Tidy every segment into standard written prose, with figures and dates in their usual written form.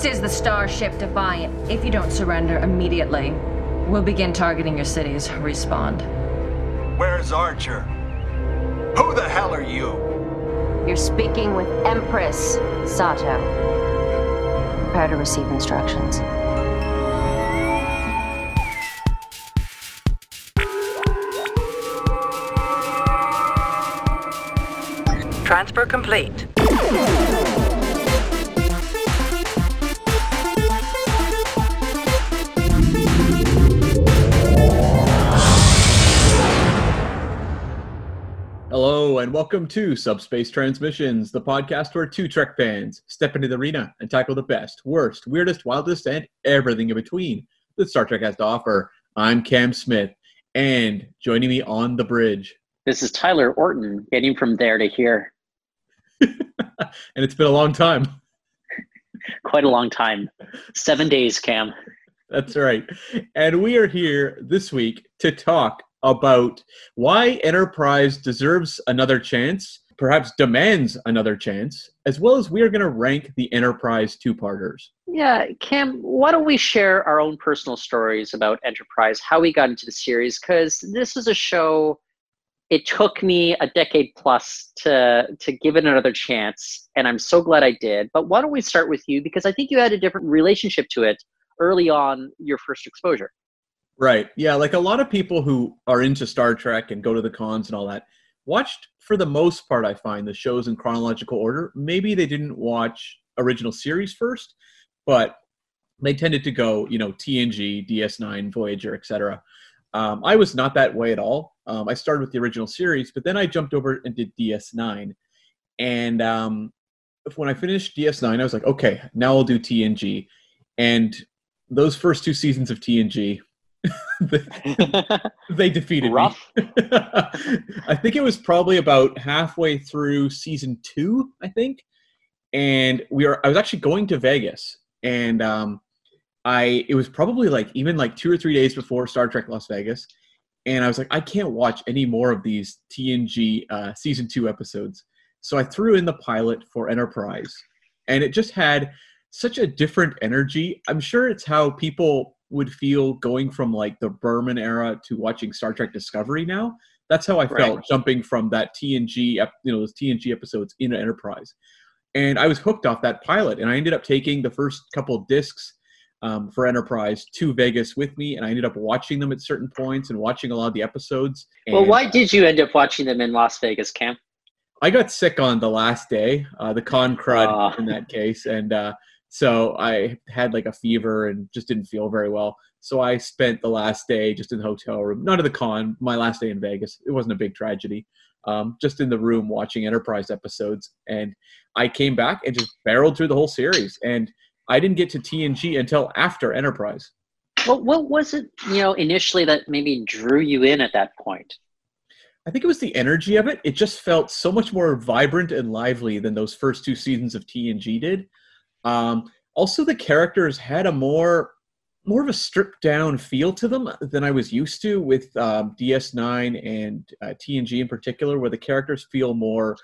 This is the Starship Defiant. If you don't surrender immediately, we'll begin targeting your cities. Respond. Where's Archer? Who the hell are you? You're speaking with Empress Sato. Prepare to receive instructions. Transfer complete. Hello and welcome to Subspace Transmissions, the podcast where two Trek fans step into the arena and tackle the best, worst, weirdest, wildest, and everything in between that Star Trek has to offer. I'm Cam Smith, and joining me on the bridge. This is Tyler Orton, getting from there to here. And it's been a long time. Quite a long time. 7 days, Cam. That's right. And we are here this week to talk about why Enterprise deserves another chance, perhaps demands another chance, as well as we are going to rank the Enterprise two-parters. Yeah, Cam, why don't we share our own personal stories about Enterprise, how we got into the series, because this is a show, it took me a decade plus to give it another chance, and I'm so glad I did. But why don't we start with you, because I think you had a different relationship to it early on your first exposure. Right. Yeah, like a lot of people who are into Star Trek and go to the cons and all that, watched, for the most part, I find, the shows in chronological order. Maybe they didn't watch original series first, but they tended to go, TNG, DS9, Voyager, etc. I was not that way at all. I started with the original series, but then I jumped over and did DS9. And when I finished DS9, I was like, okay, now I'll do TNG. And those first two seasons of TNG, they defeated Rough. me. I think it was probably about halfway through season 2, I think. And I was actually going to Vegas, and it was probably even 2 or 3 days before Star Trek Las Vegas. And I was like, I can't watch any more of these TNG season 2 episodes. So I threw in the pilot for Enterprise, and it just had such a different energy. I'm sure it's how people would feel going from the Berman era to watching Star Trek Discovery now. That's how I felt jumping from that TNG, those TNG episodes into Enterprise. And I was hooked off that pilot, and I ended up taking the first couple of discs for Enterprise to Vegas with me, and I ended up watching them at certain points and watching a lot of the episodes. Well, why did you end up watching them in Las Vegas, Cam? I got sick on the last day, the con crud in that case, and so I had a fever and just didn't feel very well. So I spent the last day just in the hotel room, not at the con, my last day in Vegas. It wasn't a big tragedy. Just in the room watching Enterprise episodes. And I came back and just barreled through the whole series. And I didn't get to TNG until after Enterprise. Well, what was it, initially that maybe drew you in at that point? I think it was the energy of it. It just felt so much more vibrant and lively than those first two seasons of TNG did. Also, the characters had a more of a stripped down feel to them than I was used to with DS9 and TNG in particular, where the characters feel more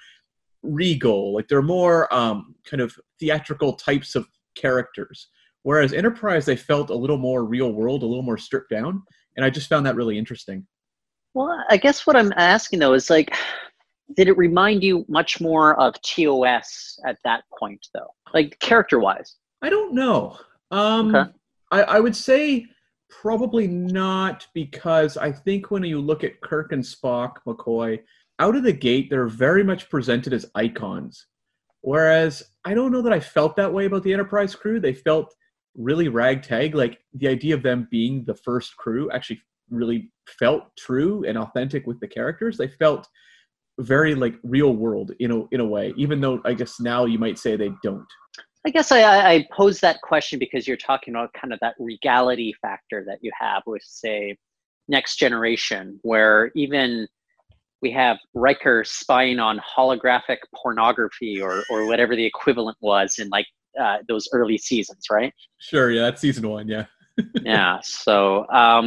regal, they're more kind of theatrical types of characters. Whereas Enterprise, they felt a little more real world, a little more stripped down, and I just found that really interesting. Well, I guess what I'm asking though is did it remind you much more of TOS at that point though? Character-wise? I don't know. Okay. I would say probably not, because I think when you look at Kirk and Spock, McCoy, out of the gate, they're very much presented as icons. Whereas I don't know that I felt that way about the Enterprise crew. They felt really ragtag. The idea of them being the first crew actually really felt true and authentic with the characters. They felt very real world in a way, even though I guess now you might say they don't. I guess I pose that question because you're talking about kind of that regality factor that you have with, say, Next Generation, where even we have Riker spying on holographic pornography or whatever the equivalent was in those early seasons, right? Sure, yeah, that's season 1, yeah. Yeah, so,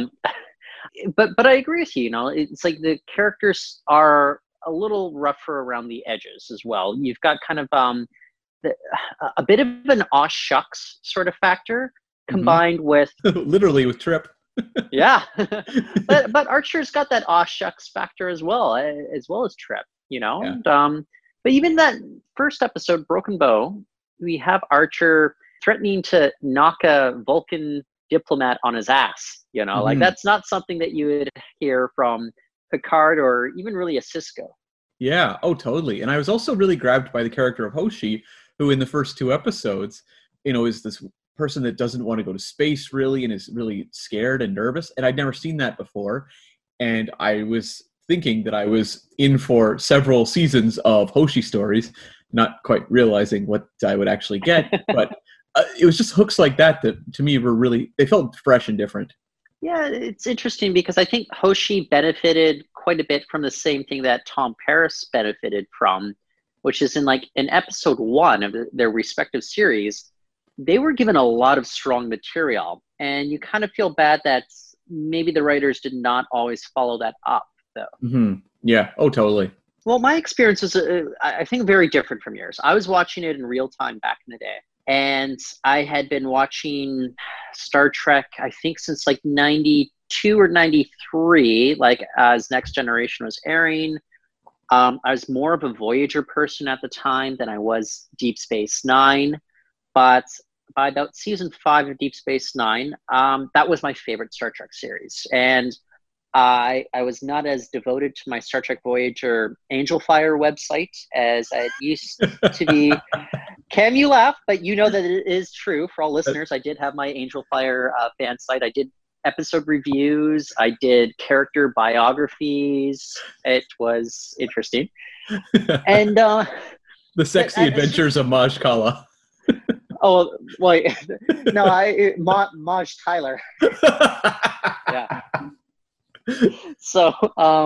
but I agree with you, it's the characters are a little rougher around the edges as well. You've got kind of a bit of an aw shucks sort of factor combined with literally with Trip. yeah, but Archer's got that aw shucks factor as well as Trip, you know. Yeah. And, but even that first episode, Broken Bow, we have Archer threatening to knock a Vulcan diplomat on his ass. You know, like that's not something that you would hear from Picard or even really a Sisko. Yeah, oh, totally. And I was also really grabbed by the character of Hoshi, who in the first 2 episodes, you know, is this person that doesn't want to go to space really and is really scared and nervous. And I'd never seen that before. And I was thinking that I was in for several seasons of Hoshi stories, not quite realizing what I would actually get. But it was just hooks like that to me were really, they felt fresh and different. Yeah, it's interesting because I think Hoshi benefited quite a bit from the same thing that Tom Paris benefited from, which is in episode 1 of their respective series, they were given a lot of strong material, and you kind of feel bad that maybe the writers did not always follow that up, though. Mm-hmm. Yeah, oh, totally. Well, my experience was, I think, very different from yours. I was watching it in real time back in the day, and I had been watching Star Trek, I think, since 92 or 93, as Next Generation was airing. I was more of a Voyager person at the time than I was Deep Space Nine. But by about season 5 of Deep Space Nine, that was my favorite Star Trek series. And I was not as devoted to my Star Trek Voyager Angel Fire website as I used to be. Cam, you laugh, but you know that it is true. For all listeners, I did have my Angel Fire fan site. I did episode reviews. I did character biographies. It was interesting. And the sexy adventures of Maj Kala. Oh, well, no, Maj Tyler. Yeah. So,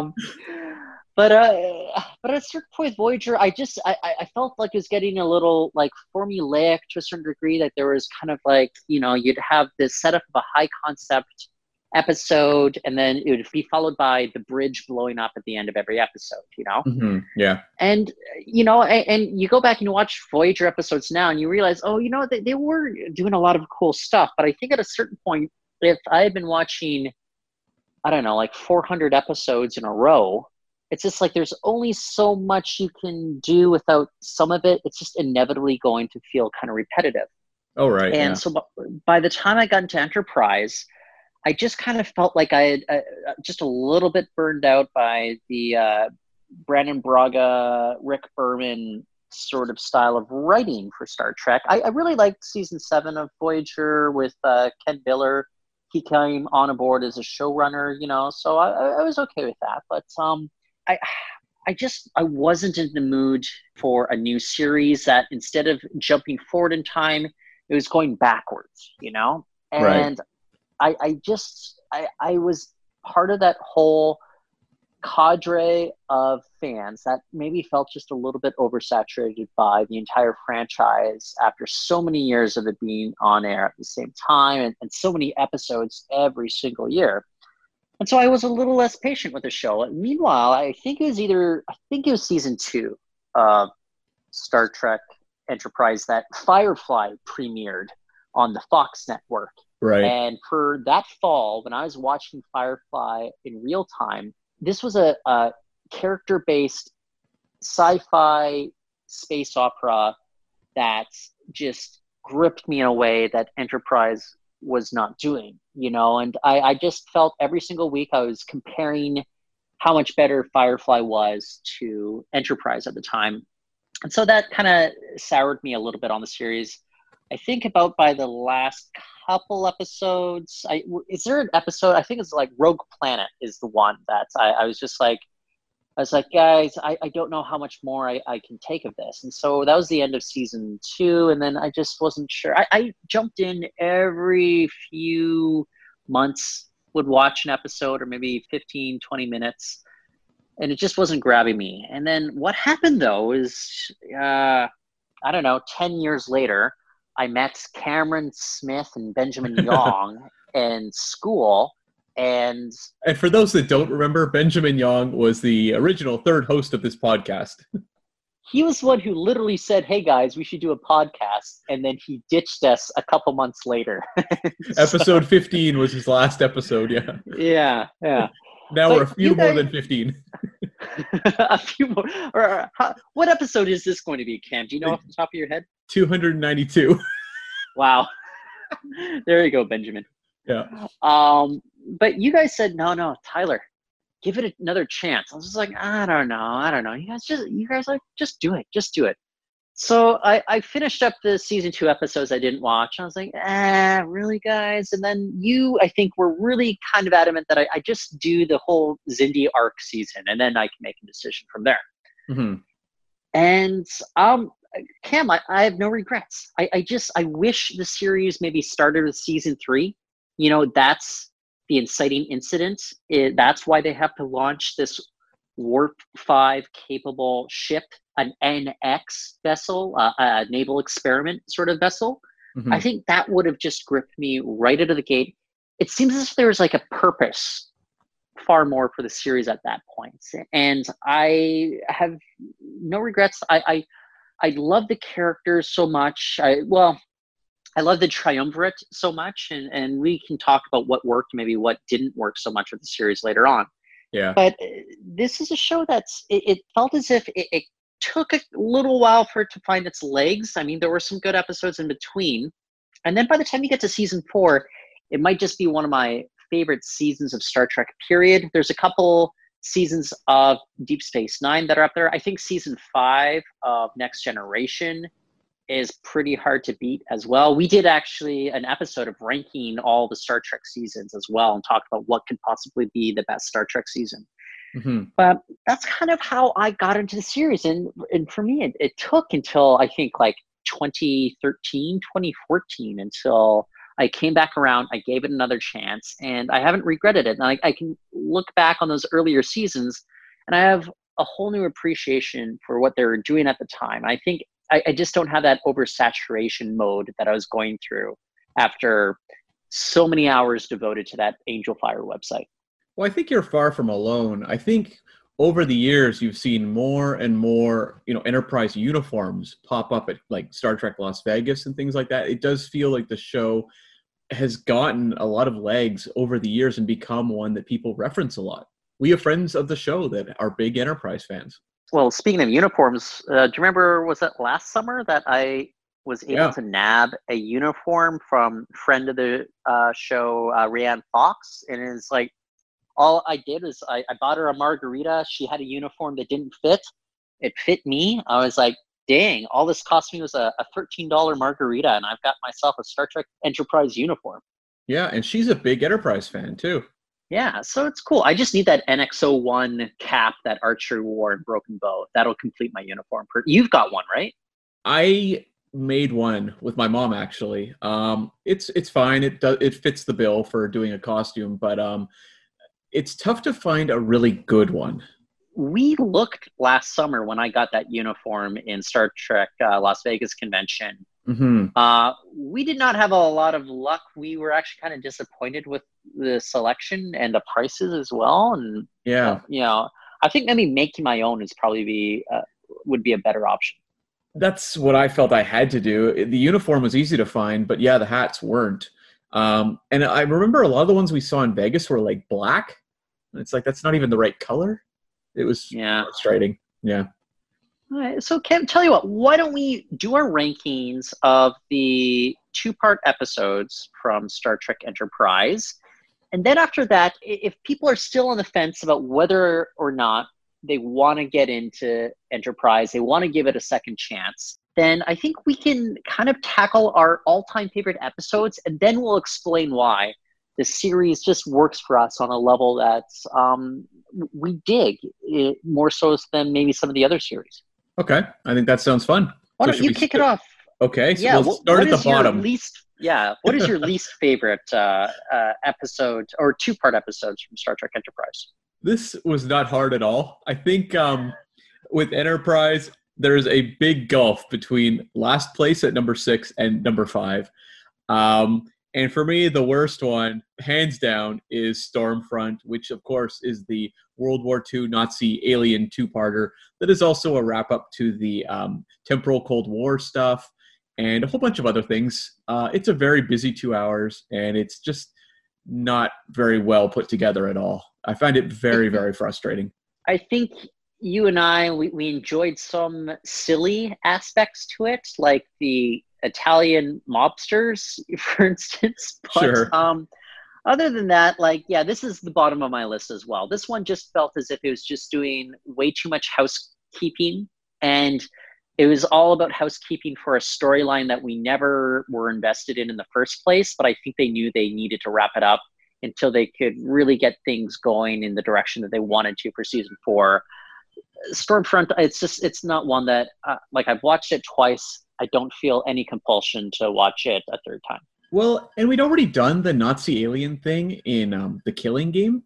but at a certain point, Voyager, I felt like it was getting a little formulaic to a certain degree. That there was kind of you'd have this setup of a high concept episode, and then it would be followed by the bridge blowing up at the end of every episode, you know? Mm-hmm. Yeah. And, and you go back and you watch Voyager episodes now and you realize, they were doing a lot of cool stuff. But I think at a certain point, if I had been watching, I don't know, 400 episodes in a row, it's just there's only so much you can do without some of it. It's just inevitably going to feel kind of repetitive. Oh, right. And so by the time I got into Enterprise, I just kind of felt like I had just a little bit burned out by the Brandon Braga, Rick Berman sort of style of writing for Star Trek. I really liked season 7 of Voyager with Ken Biller. He came on aboard as a showrunner, so I was okay with that. But I wasn't in the mood for a new series that instead of jumping forward in time, it was going backwards, And right. I was part of that whole cadre of fans that maybe felt just a little bit oversaturated by the entire franchise after so many years of it being on air at the same time and so many episodes every single year. And so I was a little less patient with the show. And meanwhile, I think it was season 2 of Star Trek Enterprise that Firefly premiered on the Fox network. Right. And for that fall, when I was watching Firefly in real time, this was a character-based sci-fi space opera that just gripped me in a way that Enterprise was not doing, and I just felt every single week I was comparing how much better Firefly was to Enterprise at the time. And so that kind of soured me a little bit on the series. I think about by the last couple episodes, is there an episode, I think it's Rogue Planet is the one that I was just guys, I don't know how much more I can take of this. And so that was the end of season 2. And then I just wasn't sure. I jumped in every few months, would watch an episode or maybe 15, 20 minutes. And it just wasn't grabbing me. And then what happened though is, I don't know, 10 years later, I met Cameron Smith and Benjamin Yong in school. And for those that don't remember, Benjamin Yong was the original 3rd host of this podcast. he was one who literally said, "Hey guys, we should do a podcast," and then he ditched us a couple months later. Episode 15 was his last episode. Yeah. Yeah. Now But we're a few you more guys- than 15. A few more. What episode is this going to be, Cam? Do you know off the top of your head? 292. Wow. There you go, Benjamin. Yeah. But you guys said no, Tyler, give it another chance. I was just like, I don't know. You guys like, just do it. So I finished up the season 2 episodes I didn't watch. I was like, really, guys? And then you, I think, were really kind of adamant that I just do the whole Xindi arc season, and then I can make a decision from there. Mm-hmm. And Cam, I have no regrets. I wish the series maybe started with season 3. You know, that's the inciting incident. That's why they have to launch this Warp 5 capable ship, an NX vessel, a naval experiment sort of vessel. Mm-hmm. I think that would have just gripped me right out of the gate. It seems as if there was like a purpose far more for the series at that point. And I have no regrets. I love the characters so much. I love the triumvirate so much, and we can talk about what worked, maybe what didn't work so much with the series later on. Yeah. But this is a show it felt as if it took a little while for it to find its legs. I mean, there were some good episodes in between. And then by the time you get to season 4, it might just be one of my favorite seasons of Star Trek, period. There's a couple seasons of Deep Space Nine that are up there. I think season 5 of Next Generation is pretty hard to beat as well. We did actually an episode of ranking all the Star Trek seasons as well and talked about what could possibly be the best Star Trek season. Mm-hmm. But that's kind of how I got into the series. And for me, it took until I think like 2013, 2014 until I came back around. I gave it another chance, and I haven't regretted it. And I can look back on those earlier seasons, and I have a whole new appreciation for what they were doing at the time. I think I just don't have that oversaturation mode that I was going through after so many hours devoted to that Angel Fire website. Well, I think you're far from alone. I think over the years, you've seen more and more, Enterprise uniforms pop up at like Star Trek Las Vegas and things like that. It does feel like the show has gotten a lot of legs over the years and become one that people reference a lot. We have friends of the show that are big Enterprise fans. Well, speaking of uniforms, do you remember, was that last summer that I was able to nab a uniform from friend of the show, Rhiannon Fox? And it's like, all I did was I bought her a margarita. She had a uniform that didn't fit. It fit me. I was like, dang, all this cost me was a $13 margarita, and I've got myself a Star Trek Enterprise uniform. Yeah, and she's a big Enterprise fan, too. Yeah, so it's cool. I just need that NX-01 cap that Archer wore in Broken Bow. That'll complete my uniform. You've got one, right? I made one with my mom, actually. It's fine. It fits the bill for doing a costume, but it's tough to find a really good one. We looked last summer when I got that uniform in Star Trek Las Vegas convention. Mm-hmm. We did not have a lot of luck. We were actually kind of disappointed with the selection and the prices as well. And I think maybe making my own would be a better option. That's what I felt I had to do. The uniform was easy to find, but the hats weren't. And I remember a lot of the ones we saw in Vegas were like black. It's like, that's not even the right color. It was frustrating. Yeah. All right. So Kim, tell you what, why don't we do our rankings of the 2-part episodes from Star Trek Enterprise? And then after that, if people are still on the fence about whether or not they want to get into Enterprise, they want to give it a second chance, then I think we can kind of tackle our all-time favorite episodes, and then we'll explain why the series just works for us on a level that's we dig it more so than maybe some of the other series. Okay, I think that sounds fun. Why don't you kick it off? Okay, so let's start at the bottom. What is your least favorite episode or 2-part episodes from Star Trek Enterprise? This was not hard at all. I think with Enterprise, there's a big gulf between last place at number 6 and number 5. And for me, the worst one, hands down, is Stormfront, which, of course, is the World War II Nazi alien two-parter that is also a wrap-up to the temporal Cold War stuff and a whole bunch of other things. It's a very busy 2 hours, and it's just not very well put together at all. I find it very, very frustrating. I think you and I, we enjoyed some silly aspects to it, like the Italian mobsters, for instance. But, Sure. Other than that, like, yeah, this is the bottom of my list as well. This one just felt as if it was just doing way too much housekeeping, and it was all about housekeeping for a storyline that we never were invested in the first place. But I think they knew they needed to wrap it up until they could really get things going in the direction that they wanted to for season 4. Stormfront, it's not one that, like, I've watched it twice. I don't feel any compulsion to watch it a third time. Well, and we'd already done the Nazi alien thing in the Killing Game,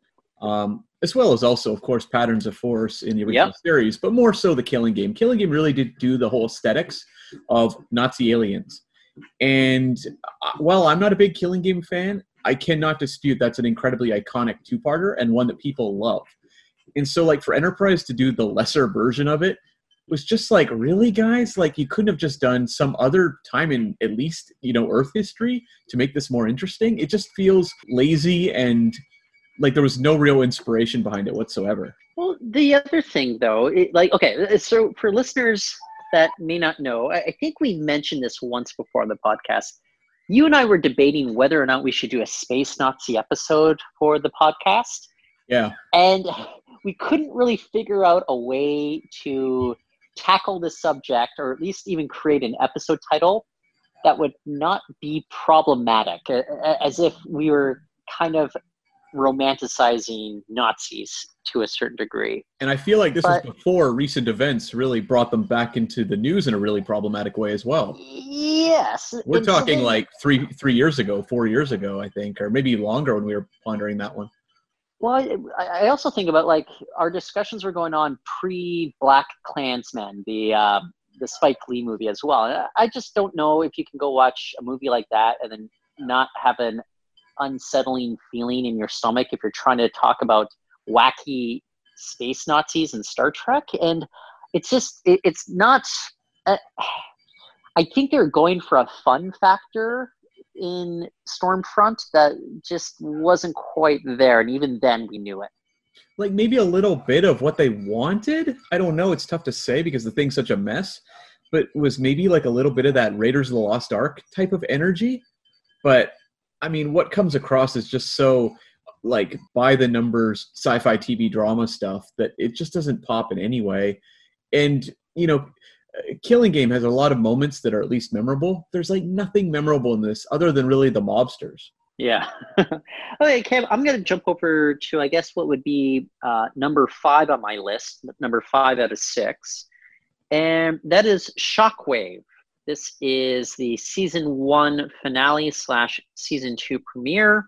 as well as also, of course, Patterns of Force in the original series, but more so the Killing Game. Killing Game really did do the whole aesthetics of Nazi aliens. And while I'm not a big Killing Game fan, I cannot dispute that's an incredibly iconic two-parter and one that people love. And so, like, for Enterprise to do the lesser version of it was just like, really, guys? Like, you couldn't have just done some other time in at least, Earth history to make this more interesting? It just feels lazy and like there was no real inspiration behind it whatsoever. Well, the other thing, though, so for listeners that may not know, I think we mentioned this once before on the podcast. You and I were debating whether or not we should do a Space Nazi episode for the podcast. Yeah. And we couldn't really figure out a way to tackle this subject, or at least even create an episode title that would not be problematic, as if we were kind of romanticizing Nazis to a certain degree. And I feel like this was before recent events really brought them back into the news in a really problematic way as well. Yes. We're talking like 3 years ago, 4 years ago, I think, or maybe longer when we were pondering that one. Well, I also think about, like, our discussions were going on pre-Black Klansman, the Spike Lee movie as well. I just don't know if you can go watch a movie like that and then not have an unsettling feeling in your stomach if you're trying to talk about wacky space Nazis in Star Trek. And it's just, it's not, I think they're going for a fun factor in Stormfront that just wasn't quite there, and even then we knew it. Like, maybe a little bit of what they wanted? I don't know, it's tough to say because the thing's such a mess, but was maybe like a little bit of that Raiders of the Lost Ark type of energy. But I mean, what comes across is just so like by the numbers sci-fi TV drama stuff that it just doesn't pop in any way. And Killing Game has a lot of moments that are at least memorable. There's like nothing memorable in this other than really the mobsters. Yeah. Okay, Kev, I'm going to jump over to, I guess, what would be number 5 on my list, number 5 out of 6. And that is Shockwave. This is the season 1 finale / season 2 premiere.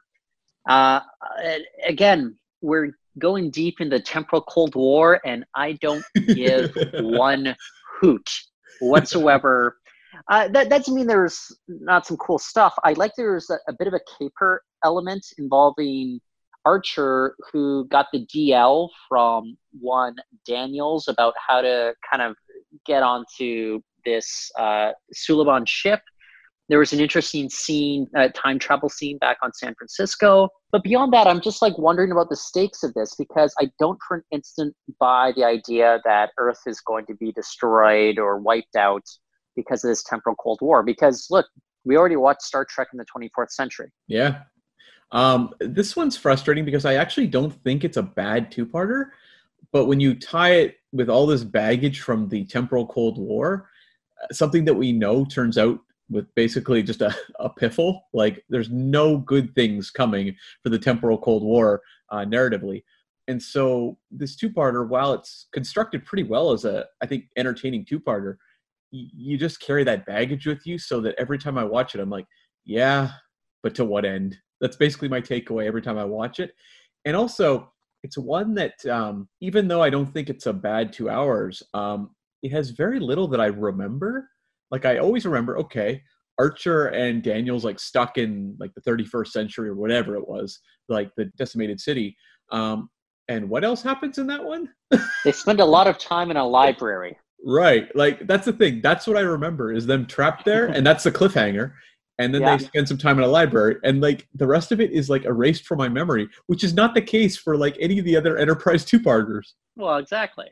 Again, we're going deep in the temporal Cold War, and I don't give one hoot whatsoever. That doesn't mean there's not some cool stuff. I like there's a bit of a caper element involving Archer, who got the DL from one Daniels about how to kind of get onto this Suliban ship. There was an interesting scene, time travel scene back on San Francisco. But beyond that, I'm just like wondering about the stakes of this, because I don't for an instant buy the idea that Earth is going to be destroyed or wiped out because of this temporal Cold War. Because look, we already watched Star Trek in the 24th century. Yeah. This one's frustrating because I actually don't think it's a bad two-parter. But when you tie it with all this baggage from the temporal Cold War, something that we know turns out with basically just a piffle. Like, there's no good things coming for the temporal Cold War narratively. And so this two-parter, while it's constructed pretty well as a, I think, entertaining two-parter, you just carry that baggage with you so that every time I watch it, I'm like, yeah, but to what end? That's basically my takeaway every time I watch it. And also, it's one that, even though I don't think it's a bad 2 hours, it has very little that I remember. Like, I always remember, okay, Archer and Daniel's like stuck in like the 31st century or whatever it was, like the decimated city. And what else happens in that one? They spend a lot of time in a library. Right. Like, that's the thing. That's what I remember, is them trapped there, and that's the cliffhanger. And then they spend some time in a library, and like the rest of it is like erased from my memory, which is not the case for like any of the other Enterprise two-parters. Well, exactly.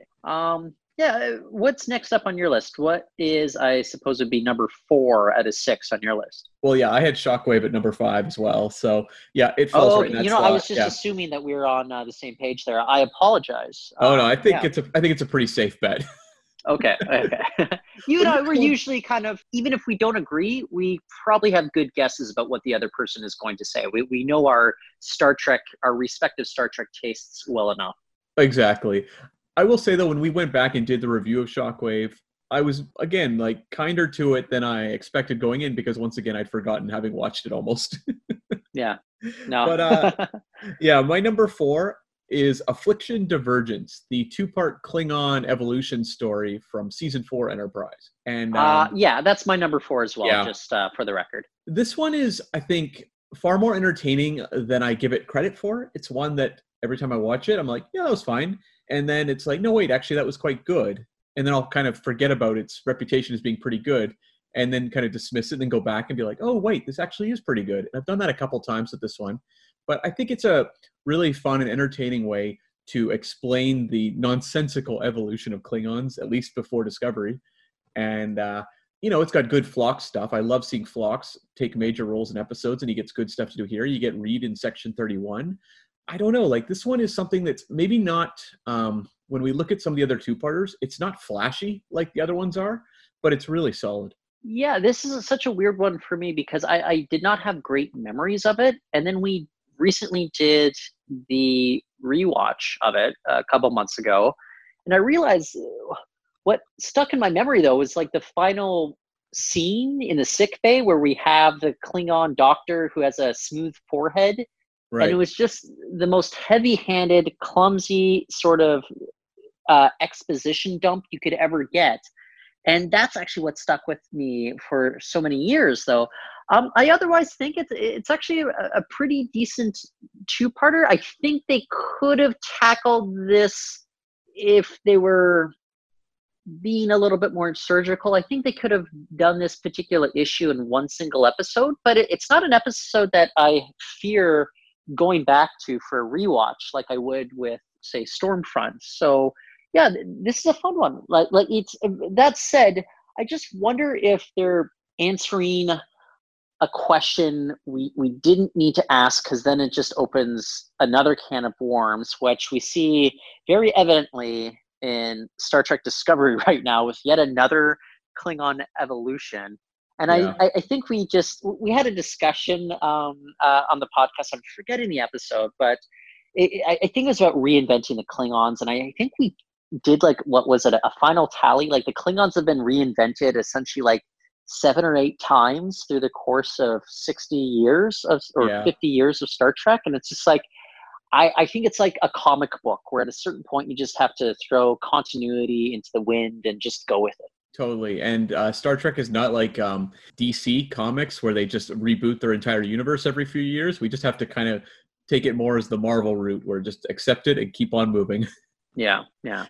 Yeah, what's next up on your list? What is, I suppose, would be number 4 out of 6 on your list? Well, yeah, I had Shockwave at number 5 as well. So yeah, it falls right in that slot. I was just assuming that we were on the same page there. I apologize. Oh no, I think it's a pretty safe bet. Okay. We're usually kind of, even if we don't agree, we probably have good guesses about what the other person is going to say. We know our respective Star Trek tastes well enough. Exactly. I will say though, when we went back and did the review of Shockwave, I was again like kinder to it than I expected going in, because once again I'd forgotten, having watched it almost. Yeah. No. But yeah, my number 4 is Affliction Divergence, the 2-part Klingon evolution story from season 4 Enterprise. And yeah, that's my number 4 as well, just for the record. This one is, I think, far more entertaining than I give it credit for. It's one that every time I watch it, I'm like, yeah, that was fine. And then it's like, no, wait, actually, that was quite good. And then I'll kind of forget about its reputation as being pretty good, and then kind of dismiss it and then go back and be like, oh, wait, this actually is pretty good. And I've done that a couple times with this one. But I think it's a really fun and entertaining way to explain the nonsensical evolution of Klingons, at least before Discovery. And, it's got good Phlox stuff. I love seeing Phlox take major roles in episodes, and he gets good stuff to do here. You get Reed in Section 31. I don't know, like this one is something that's maybe not, when we look at some of the other two-parters, it's not flashy like the other ones are, but it's really solid. Yeah, this is such a weird one for me because I did not have great memories of it. And then we recently did the rewatch of it a couple months ago. And I realized what stuck in my memory, though, was like the final scene in the sick bay where we have the Klingon doctor who has a smooth forehead. Right. And it was just the most heavy-handed, clumsy sort of exposition dump you could ever get. And that's actually what stuck with me for so many years, though. I otherwise think it's actually a pretty decent two-parter. I think they could have tackled this if they were being a little bit more surgical. I think they could have done this particular issue in one single episode, but it's not an episode that I fear going back to for a rewatch like I would with, say, Stormfront. So yeah, this is a fun one. Like it's, that said, I just wonder if they're answering a question we didn't need to ask, because then it just opens another can of worms, which we see very evidently in Star Trek Discovery right now with yet another Klingon evolution. And yeah. I think we had a discussion on the podcast. I'm forgetting the episode, but I think it was about reinventing the Klingons. And I think we did like, what was it, a final tally? Like the Klingons have been reinvented essentially like 7 or 8 times through the course of 60 years or 50 years of Star Trek. And it's just like, I think it's like a comic book where at a certain point you just have to throw continuity into the wind and just go with it. Totally. And Star Trek is not like DC Comics where they just reboot their entire universe every few years. We just have to kind of take it more as the Marvel route, where just accept it and keep on moving. Yeah.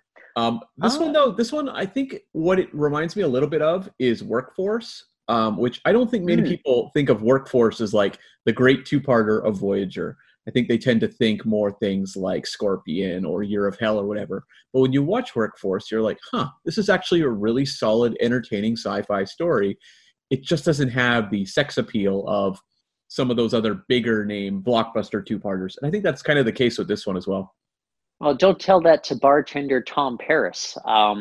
This one, I think what it reminds me a little bit of is Workforce, which I don't think many people think of Workforce as like the great two-parter of Voyager. I think they tend to think more things like Scorpion or Year of Hell or whatever. But when you watch Workforce, you're like, this is actually a really solid, entertaining sci-fi story. It just doesn't have the sex appeal of some of those other bigger name blockbuster two-parters. And I think that's kind of the case with this one as well. Well, don't tell that to bartender Tom Paris,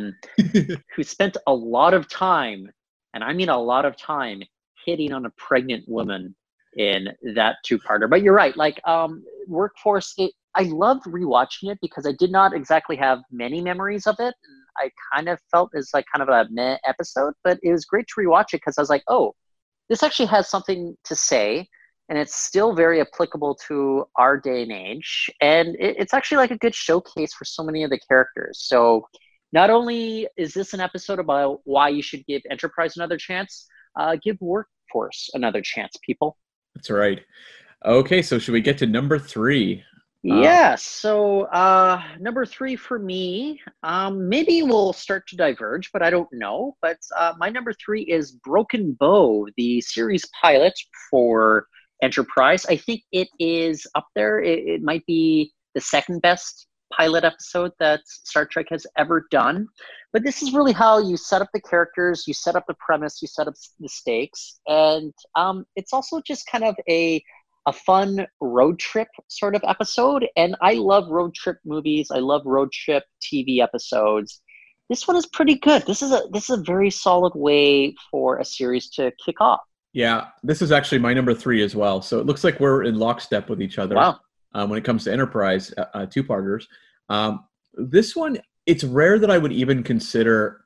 who spent a lot of time, and I mean a lot of time, hitting on a pregnant woman in that two-parter. But you're right, like Workforce, I loved rewatching it because I did not exactly have many memories of it. I kind of felt it's like kind of a meh episode, but it was great to rewatch it because I was like, oh, this actually has something to say, and it's still very applicable to our day and age. And it's actually like a good showcase for so many of the characters. So not only is this an episode about why you should give Enterprise another chance, give Force another chance, people. That's right. Okay, so should we get to number 3? Yeah, so number 3 for me, maybe we'll start to diverge, but I don't know. But my number 3 is Broken Bow, the series pilot for Enterprise. I think it is up there. It might be the second best pilot episode that Star Trek has ever done. But this is really how you set up the characters, you set up the premise, you set up the stakes. And it's also just kind of a fun road trip sort of episode. And I love road trip movies. I love road trip TV episodes. This one is pretty good. This is a very solid way for a series to kick off. Yeah, this is actually my number 3 as well. So it looks like we're in lockstep with each other. Wow. When it comes to Enterprise two-parters. This one, it's rare that I would even consider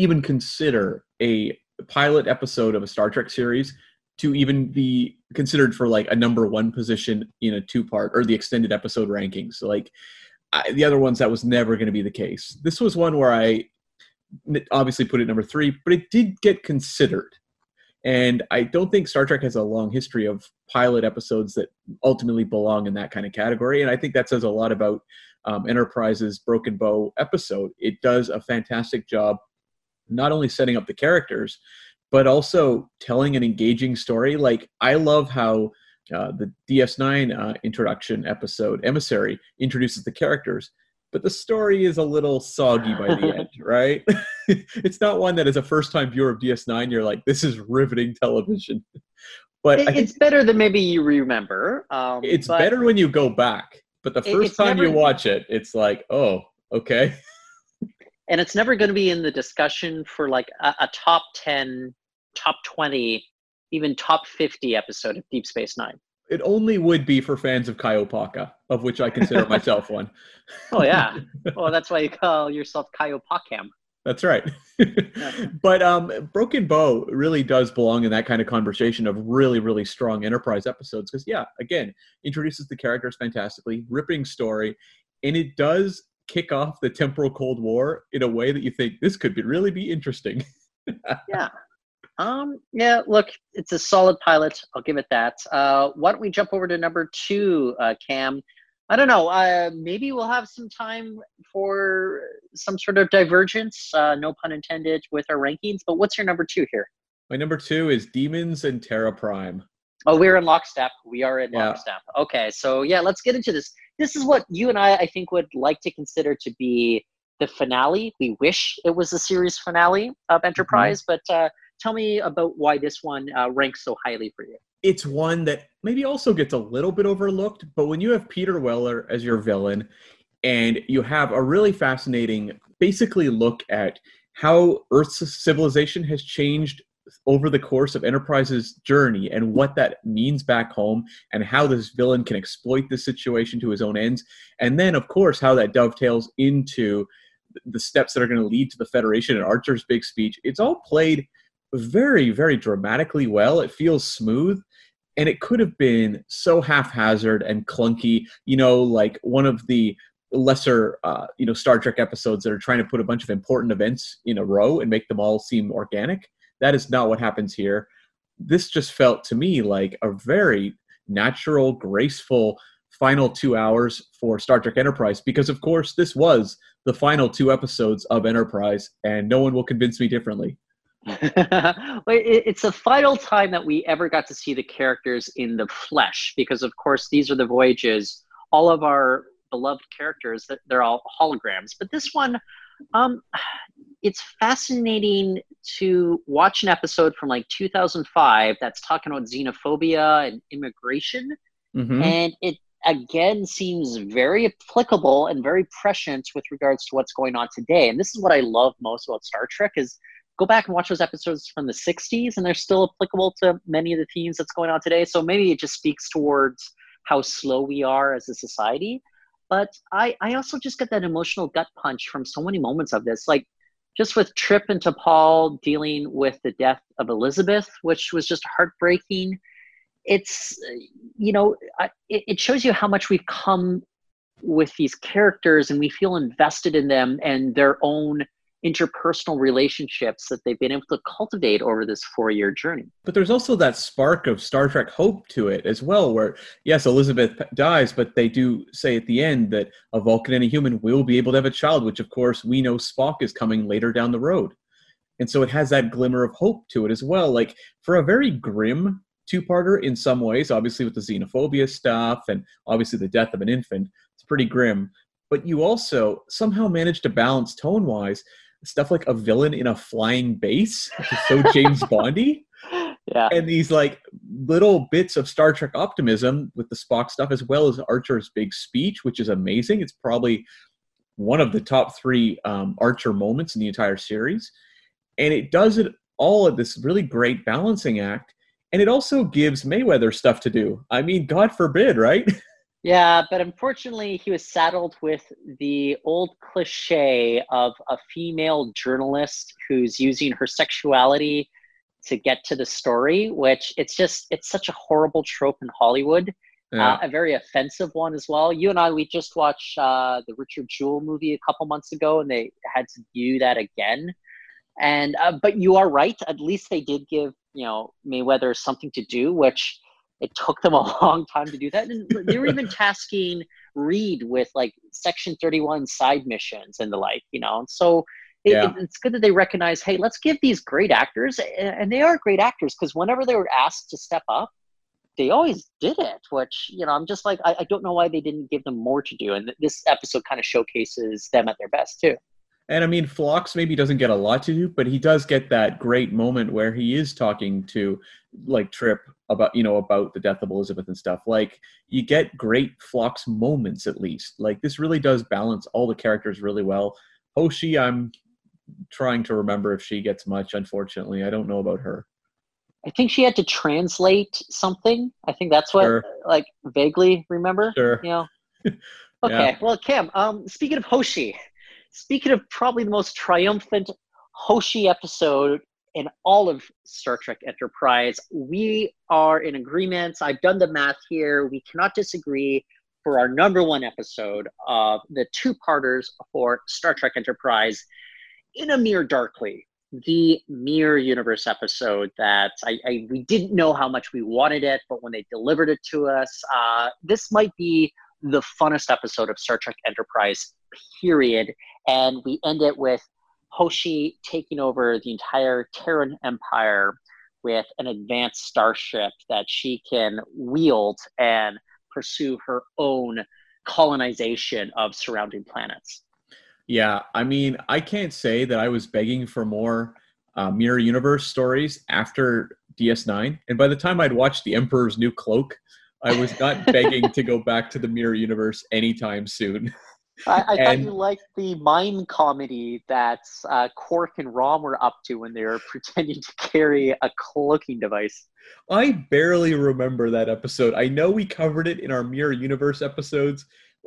a pilot episode of a Star Trek series to even be considered for like a number 1 position in a 2-part or the extended episode rankings. So like the other ones, that was never going to be the case. This was one where I obviously put it number 3, but it did get considered. And I don't think Star Trek has a long history of pilot episodes that ultimately belong in that kind of category. And I think that says a lot about Enterprise's Broken Bow episode. It does a fantastic job not only setting up the characters, but also telling an engaging story. Like, I love how the DS9 introduction episode, Emissary, introduces the characters, but the story is a little soggy by the end, right? It's not one that as a first-time viewer of DS9, you're like, this is riveting television. But it's better than maybe you remember. It's better when you go back. But the first time you watch it, it's like, oh, okay. And it's never going to be in the discussion for like a top 10, top 20, even top 50 episode of Deep Space Nine. It only would be for fans of Kai Opaka, of which I consider myself one. Oh, yeah. Well, that's why you call yourself Kai Opakam. That's right. But Broken Bow really does belong in that kind of conversation of really, really strong Enterprise episodes. Because, yeah, again, introduces the characters fantastically, ripping story, and it does kick off the temporal Cold War in a way that you think this could really be interesting. Yeah. Yeah, look, it's a solid pilot. I'll give it that. Why don't we jump over to number 2, Cam? I don't know. Maybe we'll have some time for some sort of divergence, no pun intended, with our rankings. But what's your number 2 here? My number 2 is Demons and Terra Prime. Oh, we're in lockstep. We are in lockstep. Okay, so yeah, let's get into this. This is what you and I think, would like to consider to be the finale. We wish it was the series finale of Enterprise, but tell me about why this one ranks so highly for you. It's one that maybe also gets a little bit overlooked, but when you have Peter Weller as your villain, and you have a really fascinating, basically look at how Earth's civilization has changed over the course of Enterprise's journey and what that means back home, and how this villain can exploit this situation to his own ends, and then, of course, how that dovetails into the steps that are going to lead to the Federation and Archer's big speech. It's all played very, very dramatically well. It feels smooth, and it could have been so haphazard and clunky, like one of the lesser, Star Trek episodes that are trying to put a bunch of important events in a row and make them all seem organic. That is not what happens here. This just felt to me like a very natural, graceful final 2 hours for Star Trek Enterprise, because, of course, this was the final 2 episodes of Enterprise, and no one will convince me differently. It's the final time that we ever got to see the characters in the flesh, because of course these are the voyages. All of our beloved characters, they're all holograms, but this one, it's fascinating to watch an episode from like 2005 that's talking about xenophobia and immigration, and it again seems very applicable and very prescient with regards to what's going on today. And this is what I love most about Star Trek is go back and watch those episodes from the 60s, and they're still applicable to many of the themes that's going on today. So maybe it just speaks towards how slow we are as a society. But I also just get that emotional gut punch from so many moments of this, like just with Trip and T'Pol dealing with the death of Elizabeth, which was just heartbreaking. It's, it shows you how much we've come with these characters, and we feel invested in them and their own interpersonal relationships that they've been able to cultivate over this 4-year journey. But there's also that spark of Star Trek hope to it as well, where, yes, Elizabeth dies, but they do say at the end that a Vulcan and a human will be able to have a child, which, of course, we know Spock is coming later down the road. And so it has that glimmer of hope to it as well. Like, for a very grim two-parter in some ways, obviously with the xenophobia stuff and obviously the death of an infant, it's pretty grim. But you also somehow managed to balance tone-wise stuff like a villain in a flying base, which is so James Bondy. Yeah. And these like little bits of Star Trek optimism with the Spock stuff, as well as Archer's big speech, which is amazing. It's probably one of the top 3 Archer moments in the entire series. And it does it all at this really great balancing act. And it also gives Mayweather stuff to do. I mean, God forbid, right? Yeah, but unfortunately, he was saddled with the old cliche of a female journalist who's using her sexuality to get to the story, which it's such a horrible trope in Hollywood. Yeah. A very offensive one as well. You and I, we just watched the Richard Jewell movie a couple months ago, and they had to view that again. And but you are right. At least they did give Mayweather something to do, which it took them a long time to do that. And they were even tasking Reed with like Section 31 side missions and the like. And so it's good that they recognize, hey, let's give these great actors, and they are great actors, because whenever they were asked to step up, they always did it, which, I'm just like, I don't know why they didn't give them more to do. And this episode kind of showcases them at their best too. And I mean, Phlox maybe doesn't get a lot to do, but he does get that great moment where he is talking to like Trip about the death of Elizabeth and stuff. Like, you get great Phlox moments at least. Like, this really does balance all the characters really well. Hoshi, I'm trying to remember if she gets much, unfortunately. I don't know about her. I think she had to translate something. I think that's what, like, vaguely remember. Sure. Okay. Yeah. Well, Cam, speaking of Hoshi, speaking of probably the most triumphant Hoshi episode in all of Star Trek Enterprise, we are in agreement. I've done the math here. We cannot disagree for our number 1 episode of the 2-parters for Star Trek Enterprise, In a Mirror Darkly, the Mirror Universe episode that we didn't know how much we wanted it, but when they delivered it to us, this might be the funnest episode of Star Trek Enterprise, period. And we end it with Hoshi taking over the entire Terran Empire with an advanced starship that she can wield and pursue her own colonization of surrounding planets. Yeah, I mean, I can't say that I was begging for more Mirror Universe stories after DS9. And by the time I'd watched The Emperor's New Cloak, I was not begging to go back to the Mirror Universe anytime soon. I thought you liked the mime comedy that Quark and Rom were up to when they were pretending to carry a cloaking device. I barely remember that episode. I know we covered it in our Mirror Universe episodes.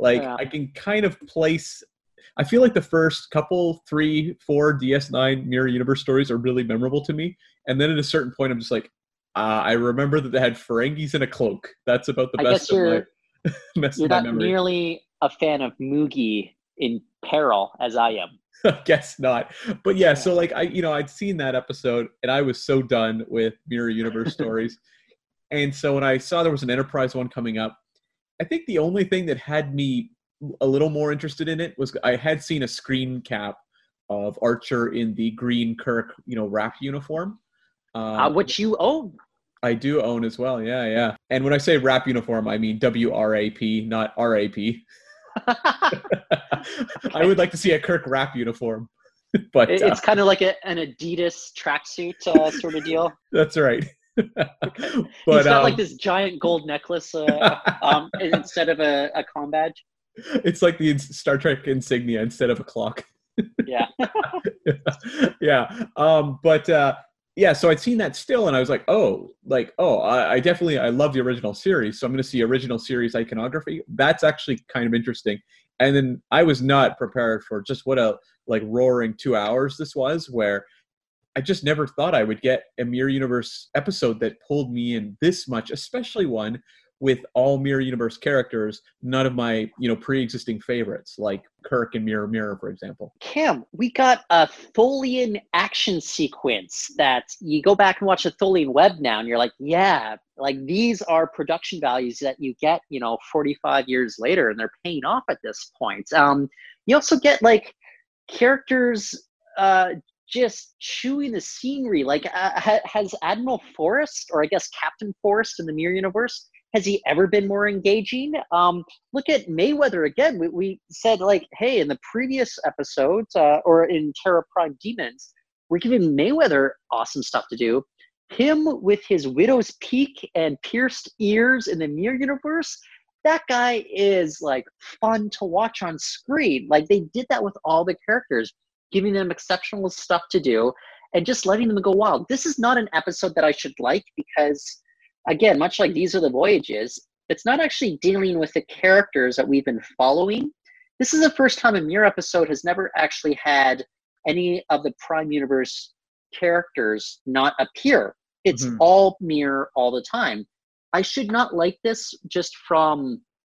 I can kind of place... I feel like the first couple, 3, 4 DS9 Mirror Universe stories are really memorable to me. And then at a certain point, I'm just like, I remember that they had Ferengis in a cloak. That's about the best of my memory. You're not nearly a fan of Moogie in Peril as I am. I guess not. But yeah, so like I'd seen that episode and I was so done with Mirror Universe stories. And so when I saw there was an Enterprise one coming up, I think the only thing that had me a little more interested in it was I had seen a screen cap of Archer in the green Kirk, wrap uniform. Which you own. I do own as well. Yeah. And when I say wrap uniform, I mean WRAP, not RAP. I would like to see a Kirk wrap uniform. But it's kind of like an Adidas tracksuit sort of deal. That's right. Okay. But he's got like this giant gold necklace instead of a comm badge. It's like the Star Trek insignia instead of a clock. Yeah. Yeah. So I'd seen that still, and I was like, I love the original series, so I'm going to see original series iconography. That's actually kind of interesting. And then I was not prepared for just what a roaring 2 hours this was, where I just never thought I would get a Mirror Universe episode that pulled me in this much, especially one with all Mirror Universe characters, none of my, pre-existing favorites, like Kirk and Mirror Mirror, for example. Cam, we got a Tholian action sequence that you go back and watch the Tholian web now, and you're like, yeah, like these are production values that you get, 45 years later, and they're paying off at this point. You also get like characters just chewing the scenery. Like, has Admiral Forrest, or I guess Captain Forrest in the Mirror Universe, has he ever been more engaging? Look at Mayweather again. We said, like, hey, in the previous episodes, or in Terra Prime Demons, we're giving Mayweather awesome stuff to do. Him with his widow's peak and pierced ears in the Mirror Universe, that guy is, like, fun to watch on screen. Like, they did that with all the characters, giving them exceptional stuff to do and just letting them go wild. This is not an episode that I should like because, again, much like These Are the Voyages, it's not actually dealing with the characters that we've been following. This is the first time a Mirror episode has never actually had any of the Prime Universe characters not appear. It's all Mirror all the time. I should not like this just from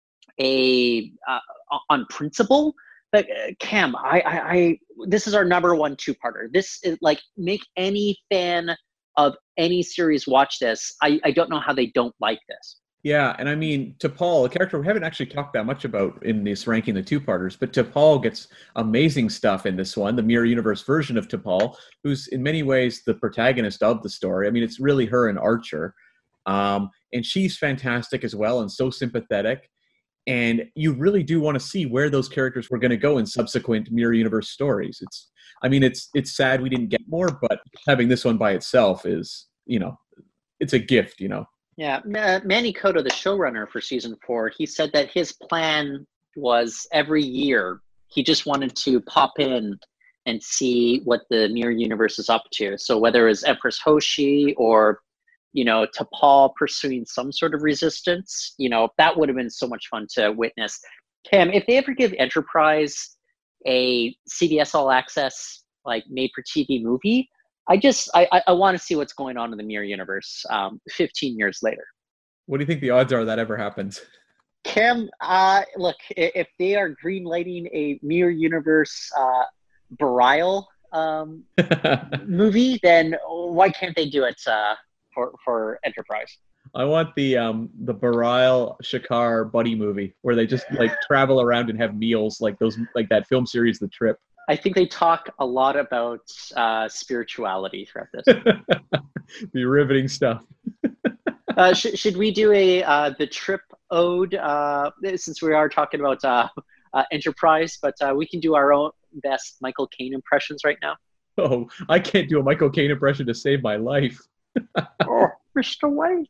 on principle. But Cam, I this is our number one two-parter. This is like, make any fan of any series watch this. I don't know how they don't like this. Yeah, and I mean, T'Pol, a character we haven't actually talked that much about in this ranking the two-parters, but T'Pol gets amazing stuff in this one, the Mirror Universe version of T'Pol, who's in many ways the protagonist of the story. I mean, it's really her and Archer. And she's fantastic as well and so sympathetic. And you really do want to see where those characters were going to go in subsequent Mirror Universe stories. It's sad we didn't get more, but having this one by itself is, it's a gift, Yeah, Manny Coto, the showrunner for season 4, he said that his plan was every year he just wanted to pop in and see what the Mirror Universe is up to. So whether it's Empress Hoshi or, T'Pol pursuing some sort of resistance, that would have been so much fun to witness. Cam, if they ever give Enterprise a CBS All Access, like, made-for-TV movie, I want to see what's going on in the Mirror Universe 15 years later. What do you think the odds are that ever happens? Cam, look, if they are greenlighting a Mirror Universe Bareil movie, then why can't they do it for Enterprise? I want the Bareil Shakar buddy movie where they just like travel around and have meals like that film series, The Trip. I think they talk a lot about spirituality throughout this. Be riveting stuff. Should we do the Trip ode, since we are talking about Enterprise, but we can do our own best Michael Caine impressions right now? Oh, I can't do a Michael Caine impression to save my life. Oh, Mr. White.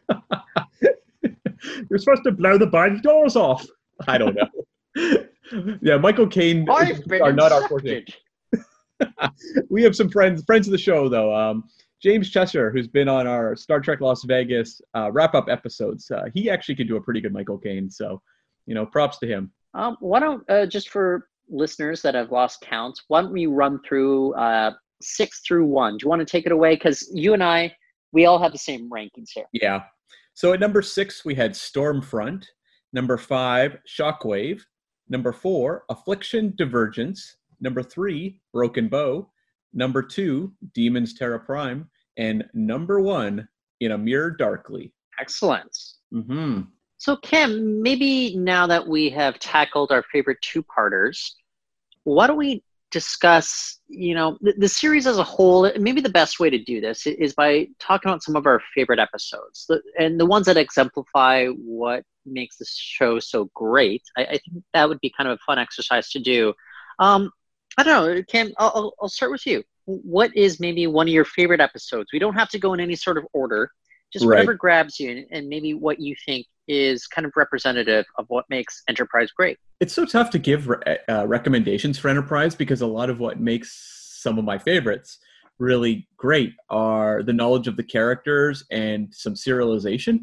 You're supposed to blow the barn doors off. I don't know. Yeah, Michael Caine are not our forte. We have some friends of the show, though. James Cheshire, who's been on our Star Trek Las Vegas wrap-up episodes. He actually can do a pretty good Michael Caine, so, props to him. Why don't, just for listeners that have lost count, why don't we run through 6 through 1? Do you want to take it away? Because you and I, we all have the same rankings here. Yeah. So at number 6, we had Stormfront. Number 5, Shockwave. Number 4, Affliction Divergence. Number 3, Broken Bow. Number 2, Demons Terra Prime. And number 1, In a Mirror Darkly. Excellent. Mm-hmm. So, Kim, maybe now that we have tackled our favorite two-parters, why don't we discuss, the series as a whole? Maybe the best way to do this is by talking about some of our favorite episodes and the ones that exemplify what makes the show so great. I think that would be kind of a fun exercise to do. I don't know, Kim, I'll start with you. What is maybe one of your favorite episodes? We don't have to go in any sort of order. Just whatever grabs you, and maybe what you think is kind of representative of what makes Enterprise great. It's so tough to give recommendations for Enterprise because a lot of what makes some of my favorites really great are the knowledge of the characters and some serialization.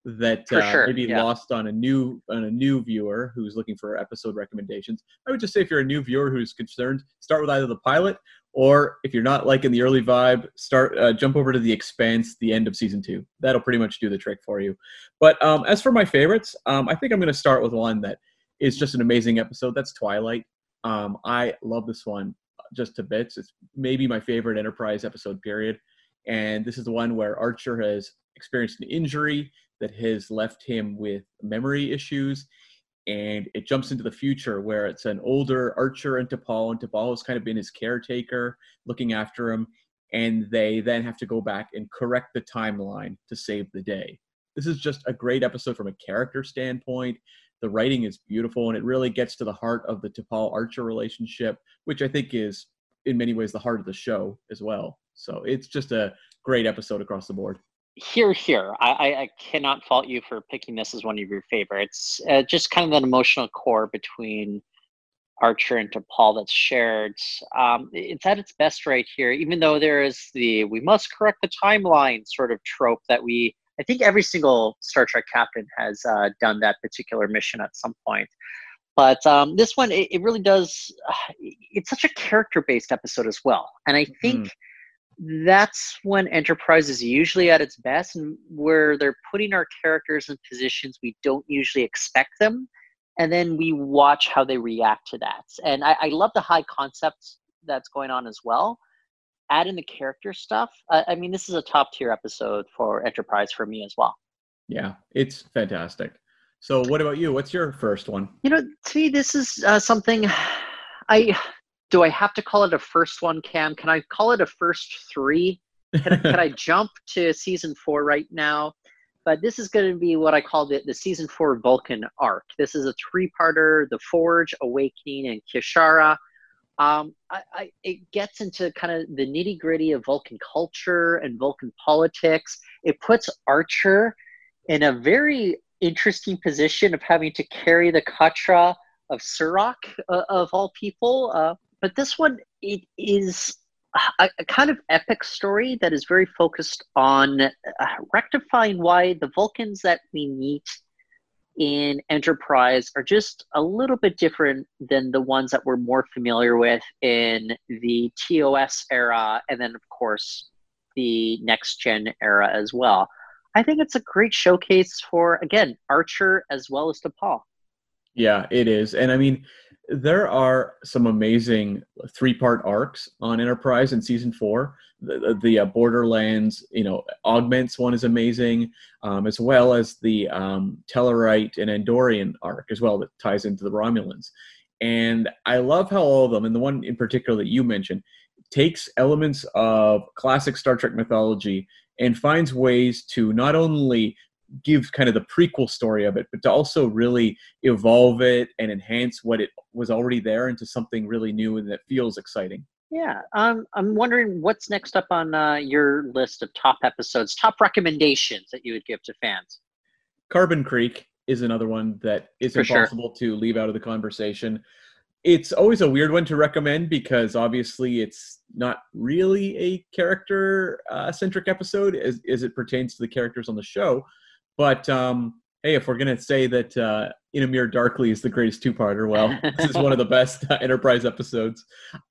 that For sure, maybe yeah. lost on a new viewer who's looking for episode recommendations. I would just say if you're a new viewer who's concerned, start with either the pilot, or if you're not liking the early vibe, jump over to The Expanse, the end of season 2. That'll pretty much do the trick for you. But as for my favorites, I think I'm going to start with one that is just an amazing episode. That's Twilight. I love this one just to bits. It's maybe my favorite Enterprise episode, period. And this is the one where Archer has experienced an injury that has left him with memory issues. And it jumps into the future where it's an older Archer and T'Pol has kind of been his caretaker, looking after him. And they then have to go back and correct the timeline to save the day. This is just a great episode from a character standpoint. The writing is beautiful, and it really gets to the heart of the T'Pol-Archer relationship, which I think is, in many ways, the heart of the show as well. So it's just a great episode across the board. Here. I cannot fault you for picking this as one of your favorites. Just kind of an emotional core between Archer and T'Pol that's shared. It's at its best right here, even though there is the we must correct the timeline sort of trope that I think every single Star Trek captain has done that particular mission at some point. But this one, it really does, it's such a character-based episode as well. And I think that's when Enterprise is usually at its best, and where they're putting our characters in positions we don't usually expect them, and then we watch how they react to that. And I love the high concept that's going on as well. Add in the character stuff. I mean, this is a top-tier episode for Enterprise for me as well. Yeah, it's fantastic. So what about you? What's your first one? To me, this is something do I have to call it a first one, Cam? Can I call it a first 3? Can I jump to season 4 right now? But this is going to be what I call the season 4 Vulcan arc. This is a 3-parter, The Forge, Awakening, and Kishara. It gets into kind of the nitty-gritty of Vulcan culture and Vulcan politics. It puts Archer in a very interesting position of having to carry the Katra of Surak, of all people. But this one, it is a kind of epic story that is very focused on rectifying why the Vulcans that we meet in Enterprise are just a little bit different than the ones that we're more familiar with in the TOS era, and then, of course, the Next Gen era as well. I think it's a great showcase for, again, Archer as well as T'Pol. Yeah, it is. And I mean, there are some amazing 3-part arcs on Enterprise in season 4. The Borderlands, Augments one is amazing, as well as the Tellarite and Andorian arc as well that ties into the Romulans. And I love how all of them, and the one in particular that you mentioned, takes elements of classic Star Trek mythology and finds ways to not only give kind of the prequel story of it, but to also really evolve it and enhance what it was already there into something really new and that feels exciting. Yeah, I'm wondering what's next up on your list of top episodes, top recommendations that you would give to fans. Carbon Creek is another one that is impossible to leave out of the conversation. It's always a weird one to recommend because obviously it's not really a character-centric episode as it pertains to the characters on the show. But hey, if we're going to say that In a Mirror Darkly is the greatest 2-parter, well, this is one of the best Enterprise episodes.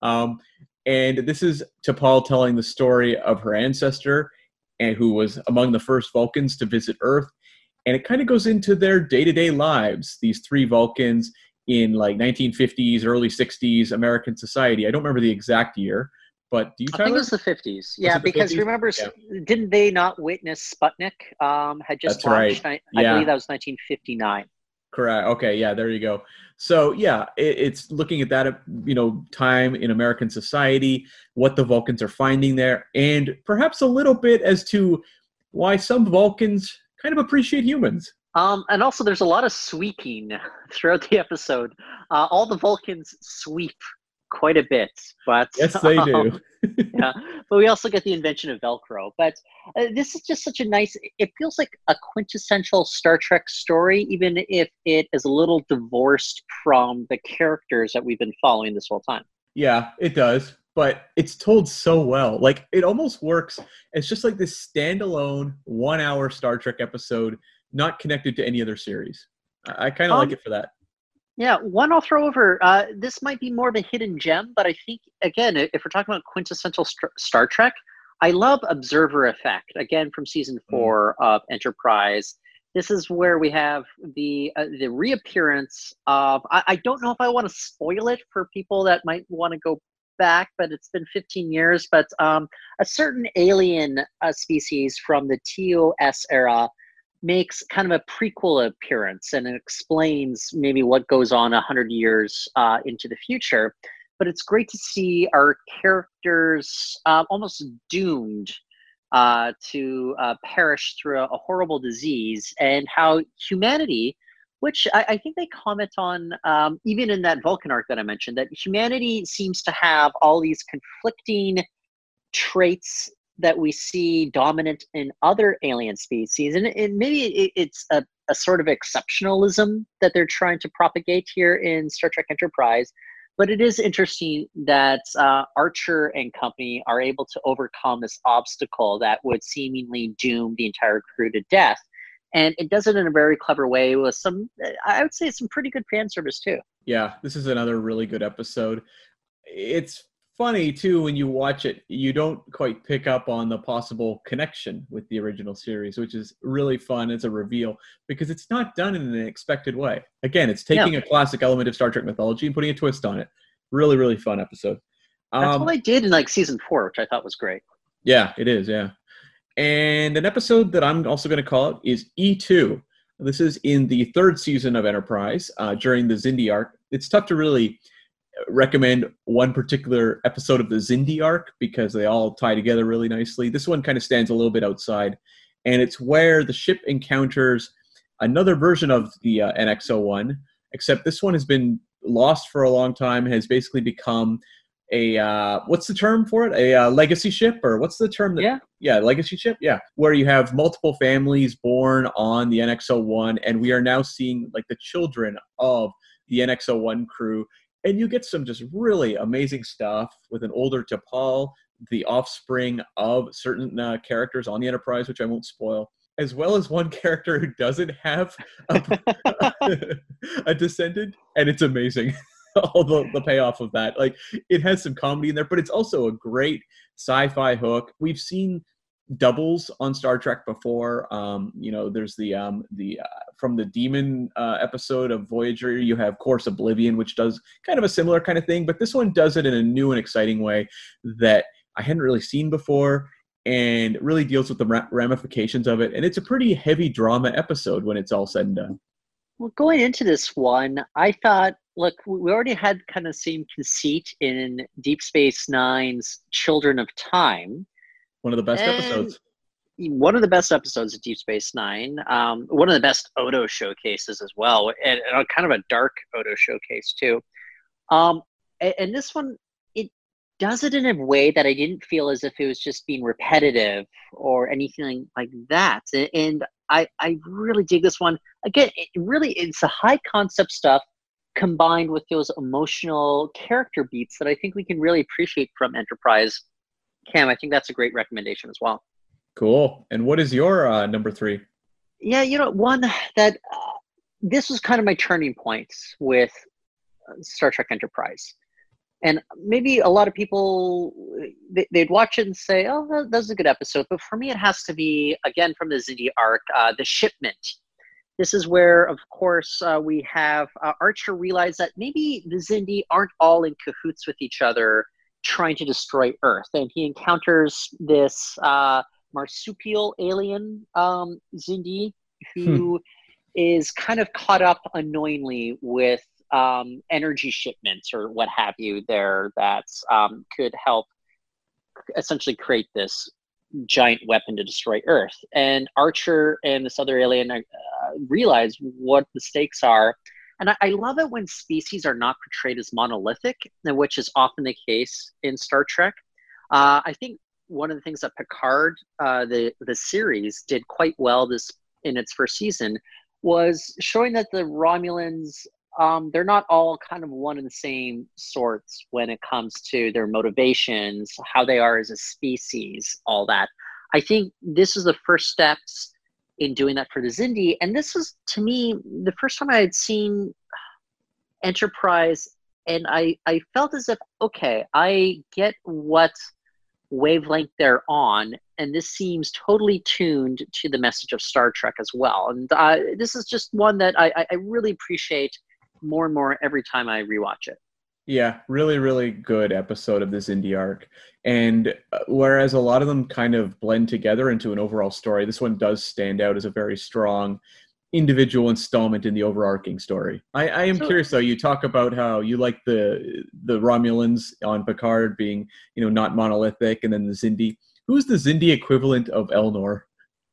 And this is T'Pol telling the story of her ancestor, and who was among the first Vulcans to visit Earth. And it kind of goes into their day-to-day lives, these 3 Vulcans in like 1950s, early 60s American society. I don't remember the exact year. But do you, Tyler? I think it was the 50s. Yeah, because 50s? Remember, didn't they not witness Sputnik? Had just That's launched. Right. I believe that was 1959. Correct. Okay. Yeah. There you go. So yeah, it's looking at that, time in American society, what the Vulcans are finding there, and perhaps a little bit as to why some Vulcans kind of appreciate humans. And also, there's a lot of sweeping throughout the episode. All the Vulcans sweep quite a bit, but yes, they do. Yeah, but we also get the invention of Velcro. But this is just such a nice. It feels like a quintessential Star Trek story, even if it is a little divorced from the characters that we've been following this whole time. Yeah, it does, but it's told so well. Like it almost works. It's just like this standalone 1-hour Star Trek episode not connected to any other series. I kind of like it for that. Yeah, one I'll throw over. This might be more of a hidden gem, but I think, again, if we're talking about quintessential Star Trek, I love Observer Effect, again, from season 4 of Enterprise. This is where we have the reappearance of, I don't know if I want to spoil it for people that might want to go back, but it's been 15 years, but a certain alien species from the TOS era makes kind of a prequel appearance, and it explains maybe what goes on 100 years into the future. But it's great to see our characters almost doomed to perish through a horrible disease, and how humanity, which I think they comment on even in that Vulcan arc that I mentioned, that humanity seems to have all these conflicting traits that we see dominant in other alien species. And maybe it's a sort of exceptionalism that they're trying to propagate here in Star Trek Enterprise. But it is interesting that Archer and company are able to overcome this obstacle that would seemingly doom the entire crew to death. And it does it in a very clever way with some, I would say, some pretty good fan service too. Yeah, this is another really good episode. It's funny too, when you watch it, you don't quite pick up on the possible connection with the original series, which is really fun as a reveal, because it's not done in an expected way. Again, it's taking a classic element of Star Trek mythology and putting a twist on it. Really, really fun episode. That's what I did in like season 4, which I thought was great. Yeah, it is, yeah. And an episode that I'm also going to call out is E2. This is in the 3rd season of Enterprise, during the Xindi arc. It's tough to really recommend one particular episode of the Xindi arc because they all tie together really nicely. This one kind of stands a little bit outside, and it's where the ship encounters another version of the NX-01, except this one has been lost for a long time, has basically become a, what's the term for it? A legacy ship, or what's the term? Yeah, legacy ship, yeah. Where you have multiple families born on the NX-01, and we are now seeing like the children of the NX-01 crew. And you get some just really amazing stuff with an older T'Pol, the offspring of certain characters on the Enterprise, which I won't spoil, as well as one character who doesn't have a descendant, and it's amazing. All the payoff of that. Like, it has some comedy in there, but it's also a great sci-fi hook. We've seen doubles on Star Trek before. There's the from the Demon episode of Voyager, you have Course Oblivion, which does kind of a similar kind of thing, but this one does it in a new and exciting way that I hadn't really seen before, and really deals with the ramifications of it. And it's a pretty heavy drama episode when it's all said and done. Well, going into this one, I thought, look, we already had kind of the same conceit in Deep Space Nine's Children of Time. One of the best episodes. One of the best episodes of Deep Space Nine. One of the best Odo showcases as well, and kind of a dark Odo showcase too. And this one, it does it in a way that I didn't feel as if it was just being repetitive or anything like that. And I really dig this one. Again, it's a high concept stuff combined with those emotional character beats that I think we can really appreciate from Enterprise. Cam, I think that's a great recommendation as well. Cool. And what is your number 3? Yeah, one that this was kind of my turning point with Star Trek Enterprise. And maybe a lot of people, they'd watch it and say, oh, that's a good episode. But for me, it has to be, again, from the Xindi arc, The Shipment. This is where, of course, we have Archer realize that maybe the Xindi aren't all in cahoots with each other trying to destroy Earth. And he encounters this marsupial alien, Xindi, who is kind of caught up unknowingly with energy shipments or what have you there that could help essentially create this giant weapon to destroy Earth. And Archer and this other alien realize what the stakes are. And I love it when species are not portrayed as monolithic, which is often the case in Star Trek. I think one of the things that Picard, the series, did quite well in its first season was showing that the Romulans, they're not all kind of one and the same sorts when it comes to their motivations, how they are as a species, all that. I think this is the first steps in doing that for the Xindi. And this was, to me, the first time I had seen Enterprise, and I felt as if, okay, I get what wavelength they're on, and this seems totally tuned to the message of Star Trek as well. And this is just one that I really appreciate more and more every time I rewatch it. Yeah, really, really good episode of this Xindi arc. And whereas a lot of them kind of blend together into an overall story, this one does stand out as a very strong individual installment in the overarching story. I am curious, though. You talk about how you like the Romulans on Picard being, not monolithic, and then the Xindi. Who's the Xindi equivalent of Elnor?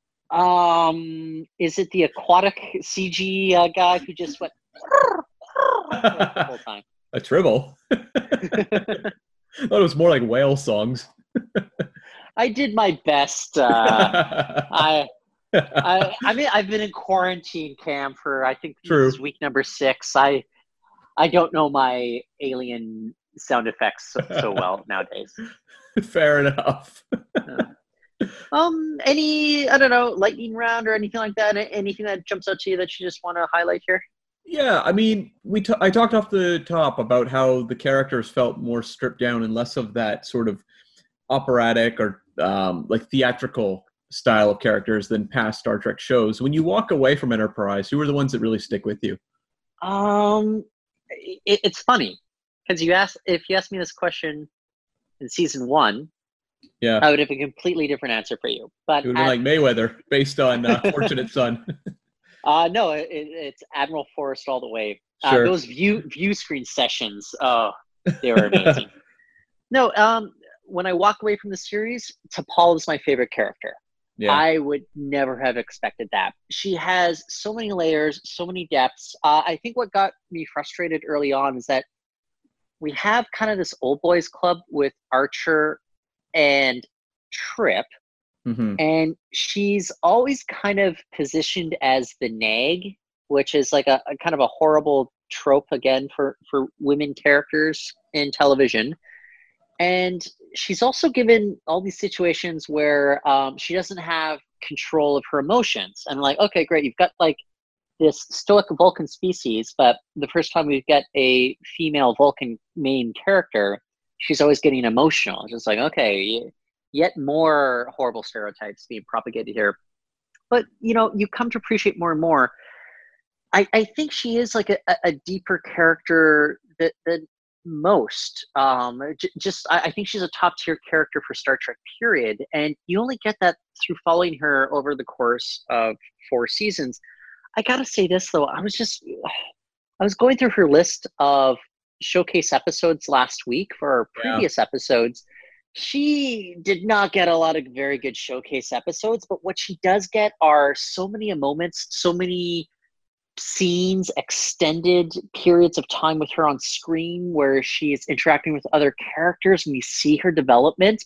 Is it the aquatic CG guy who just went the whole time? A Tribble? I thought it was more like whale songs. I did my best. I mean, I've been in quarantine, Cam, for I think this is week number 6. I don't know my alien sound effects so well nowadays. Fair enough. Any, I don't know, lightning round or anything like that? Anything that jumps out to you that you just want to highlight here? Yeah, I mean, I talked off the top about how the characters felt more stripped down and less of that sort of operatic or like theatrical style of characters than past Star Trek shows. When you walk away from Enterprise, who are the ones that really stick with you? It's funny because if you asked me this question in season 1, yeah, I would have a completely different answer for you. But it would be like Mayweather based on Fortunate Son. No, it's Admiral Forrest all the way. Sure. Those view screen sessions, they were amazing. No, when I walk away from the series, T'Pol is my favorite character. Yeah. I would never have expected that. She has so many layers, so many depths. I think what got me frustrated early on is that we have kind of this old boys club with Archer and Trip. Mm-hmm. And she's always kind of positioned as the nag, which is like a kind of a horrible trope again for women characters in television. And she's also given all these situations where she doesn't have control of her emotions. And like, okay, great, you've got like this stoic Vulcan species, but the first time we get a female Vulcan main character, she's always getting emotional. It's just like, okay, yet more horrible stereotypes being propagated here. But, you come to appreciate more and more. I think she is like a deeper character than most. I think she's a top tier character for Star Trek, period. And you only get that through following her over the course of 4 seasons. I got to say this, though. I was going through her list of showcase episodes last week for our previous episodes. She did not get a lot of very good showcase episodes, but what she does get are so many moments, so many scenes, extended periods of time with her on screen where she is interacting with other characters and we see her development.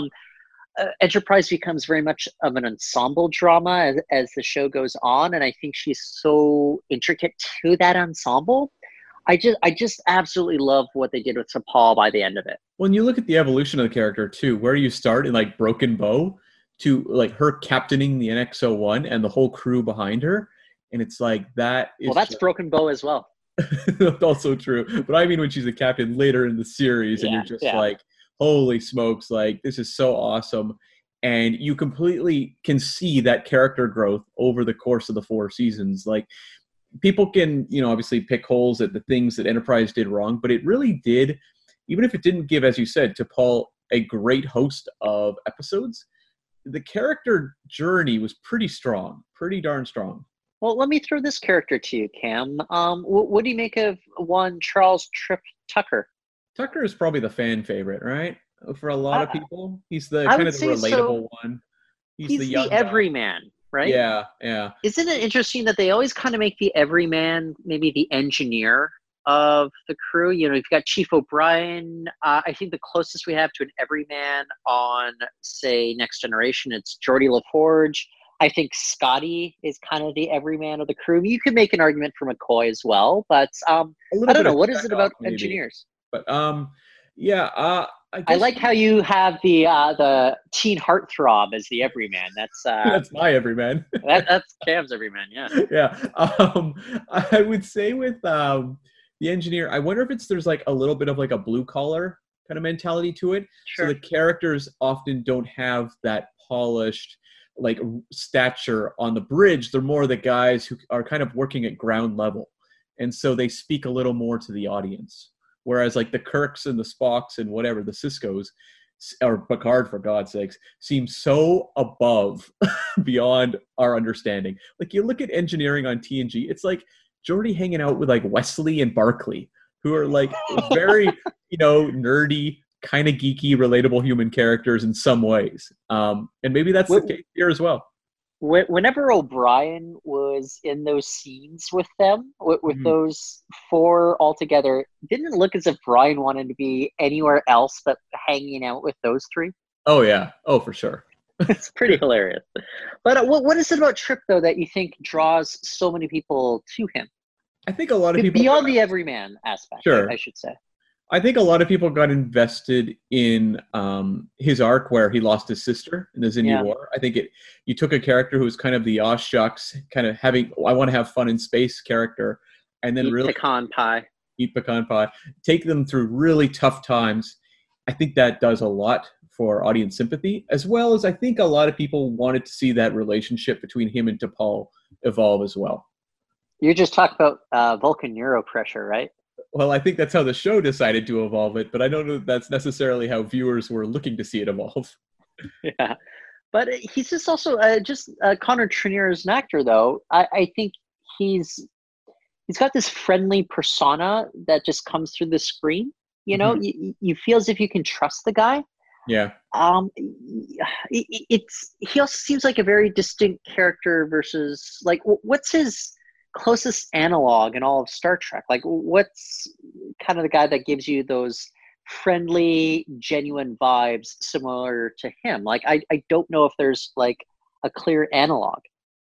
Enterprise becomes very much of an ensemble drama as the show goes on, and I think she's so intricate to that ensemble. I just absolutely love what they did with T'Pol by the end of it. When you look at the evolution of the character too, where you start in like Broken Bow to like her captaining the NX-01 and the whole crew behind her, and it's like that is that's Broken Bow as well. That's also true. But I mean when she's a captain later in the series and you're just like, holy smokes, like this is so awesome. And you completely can see that character growth over the course of the 4 seasons. Like people can, obviously pick holes at the things that Enterprise did wrong, but it really did, even if it didn't give, as you said, T'Pol a great host of episodes, the character journey was pretty strong, pretty darn strong. Well, let me throw this character to you, Cam. What do you make of one Charles Trip Tucker? Tucker is probably the fan favorite, right? For a lot of people. He's the kind of the relatable one. He's the everyman. Right? Yeah. Isn't it interesting that they always kind of make the everyman maybe the engineer of the crew? You've got Chief O'Brien. I think the closest we have to an everyman on, say, Next Generation, it's Geordi LaForge. I think Scotty is kind of the everyman of the crew. You could make an argument for McCoy as well, but I don't know. What is it about engineers? But I like how you have the teen heartthrob as the everyman. That's my everyman. That's Cam's everyman. Yeah. Yeah. I would say with the engineer, I wonder if there's like a little bit of like a blue collar kind of mentality to it. Sure. So the characters often don't have that polished like stature on the bridge. They're more the guys who are kind of working at ground level, and so they speak a little more to the audience. Whereas like the Kirks and the Spocks and whatever, the Ciscos, or Picard for God's sakes, seem so above beyond our understanding. Like you look at engineering on TNG, it's like Geordi hanging out with like Wesley and Barclay, who are like very, nerdy, kind of geeky, relatable human characters in some ways. And maybe that's the case here as well. Whenever O'Brien was in those scenes with them, with those four all together, didn't it look as if Brian wanted to be anywhere else but hanging out with those three? Oh, yeah. Oh, for sure. It's pretty hilarious. But what is it about Trip, though, that you think draws so many people to him? I think a lot of people... Beyond the everyman aspect, sure. I should say. I think a lot of people got invested in his arc where he lost his sister in the Xindi War. I think you took a character who was kind of the aw shucks, kind of having I want to have fun in space character, and then eat pecan pie, take them through really tough times. I think that does a lot for audience sympathy, as well as I think a lot of people wanted to see that relationship between him and T'Pol evolve as well. You're just talking about Vulcan neuropressure, right? Well, I think that's how the show decided to evolve it, but I don't know if that's necessarily how viewers were looking to see it evolve. Yeah, but he's just also Connor Trinneer as an actor, though. I think he's got this friendly persona that just comes through the screen. You know, you feel as if you can trust the guy. Yeah. He also seems like a very distinct character versus like what's his closest analog in all of Star Trek? Like what's kind of the guy that gives you those friendly, genuine vibes similar to him? Like I don't know if there's like a clear analog.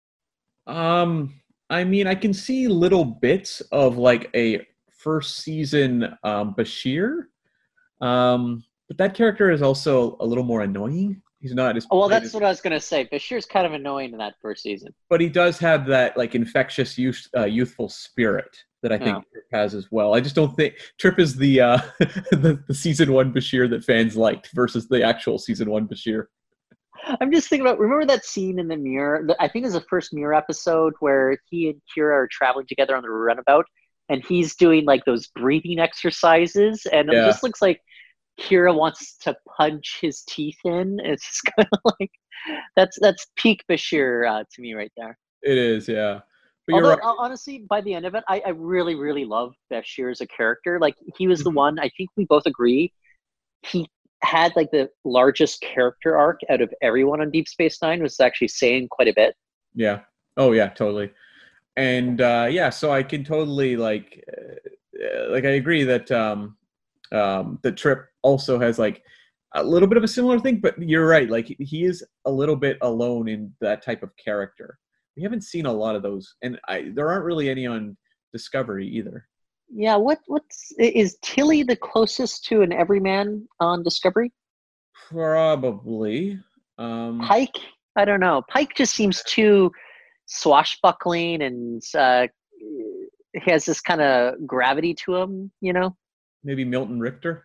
I mean, I can see little bits of like a first season Bashir. But that character is also a little more annoying. He's not as... Oh, well, that's what I was going to say. Bashir's kind of annoying in that first season. But he does have that like infectious youthful spirit that I think Trip has as well. I just don't think... Trip is the the season 1 Bashir that fans liked versus the actual season 1 Bashir. I'm just thinking about... Remember that scene in the mirror? I think it's the first Mirror episode where he and Kira are traveling together on the runabout, and he's doing like those breathing exercises, and it just looks like Kira wants to punch his teeth in. It's just kind of like that's peak Bashir to me right there. It is, yeah. But although, you're right. honestly, by the end of it, I really, really love Bashir as a character. Like he was the one. I think we both agree. He had like the largest character arc out of everyone on Deep Space Nine. Was actually saying quite a bit. Yeah. Oh yeah, totally. And so I can totally like I agree that the Trip also has like a little bit of a similar thing, but you're right. Like he is a little bit alone in that type of character. We haven't seen a lot of those, and there aren't really any on Discovery either. Yeah, is Tilly the closest to an everyman on Discovery? Probably. Pike? I don't know. Pike just seems too swashbuckling, and he has this kind of gravity to him, you know? Maybe Milton Richter?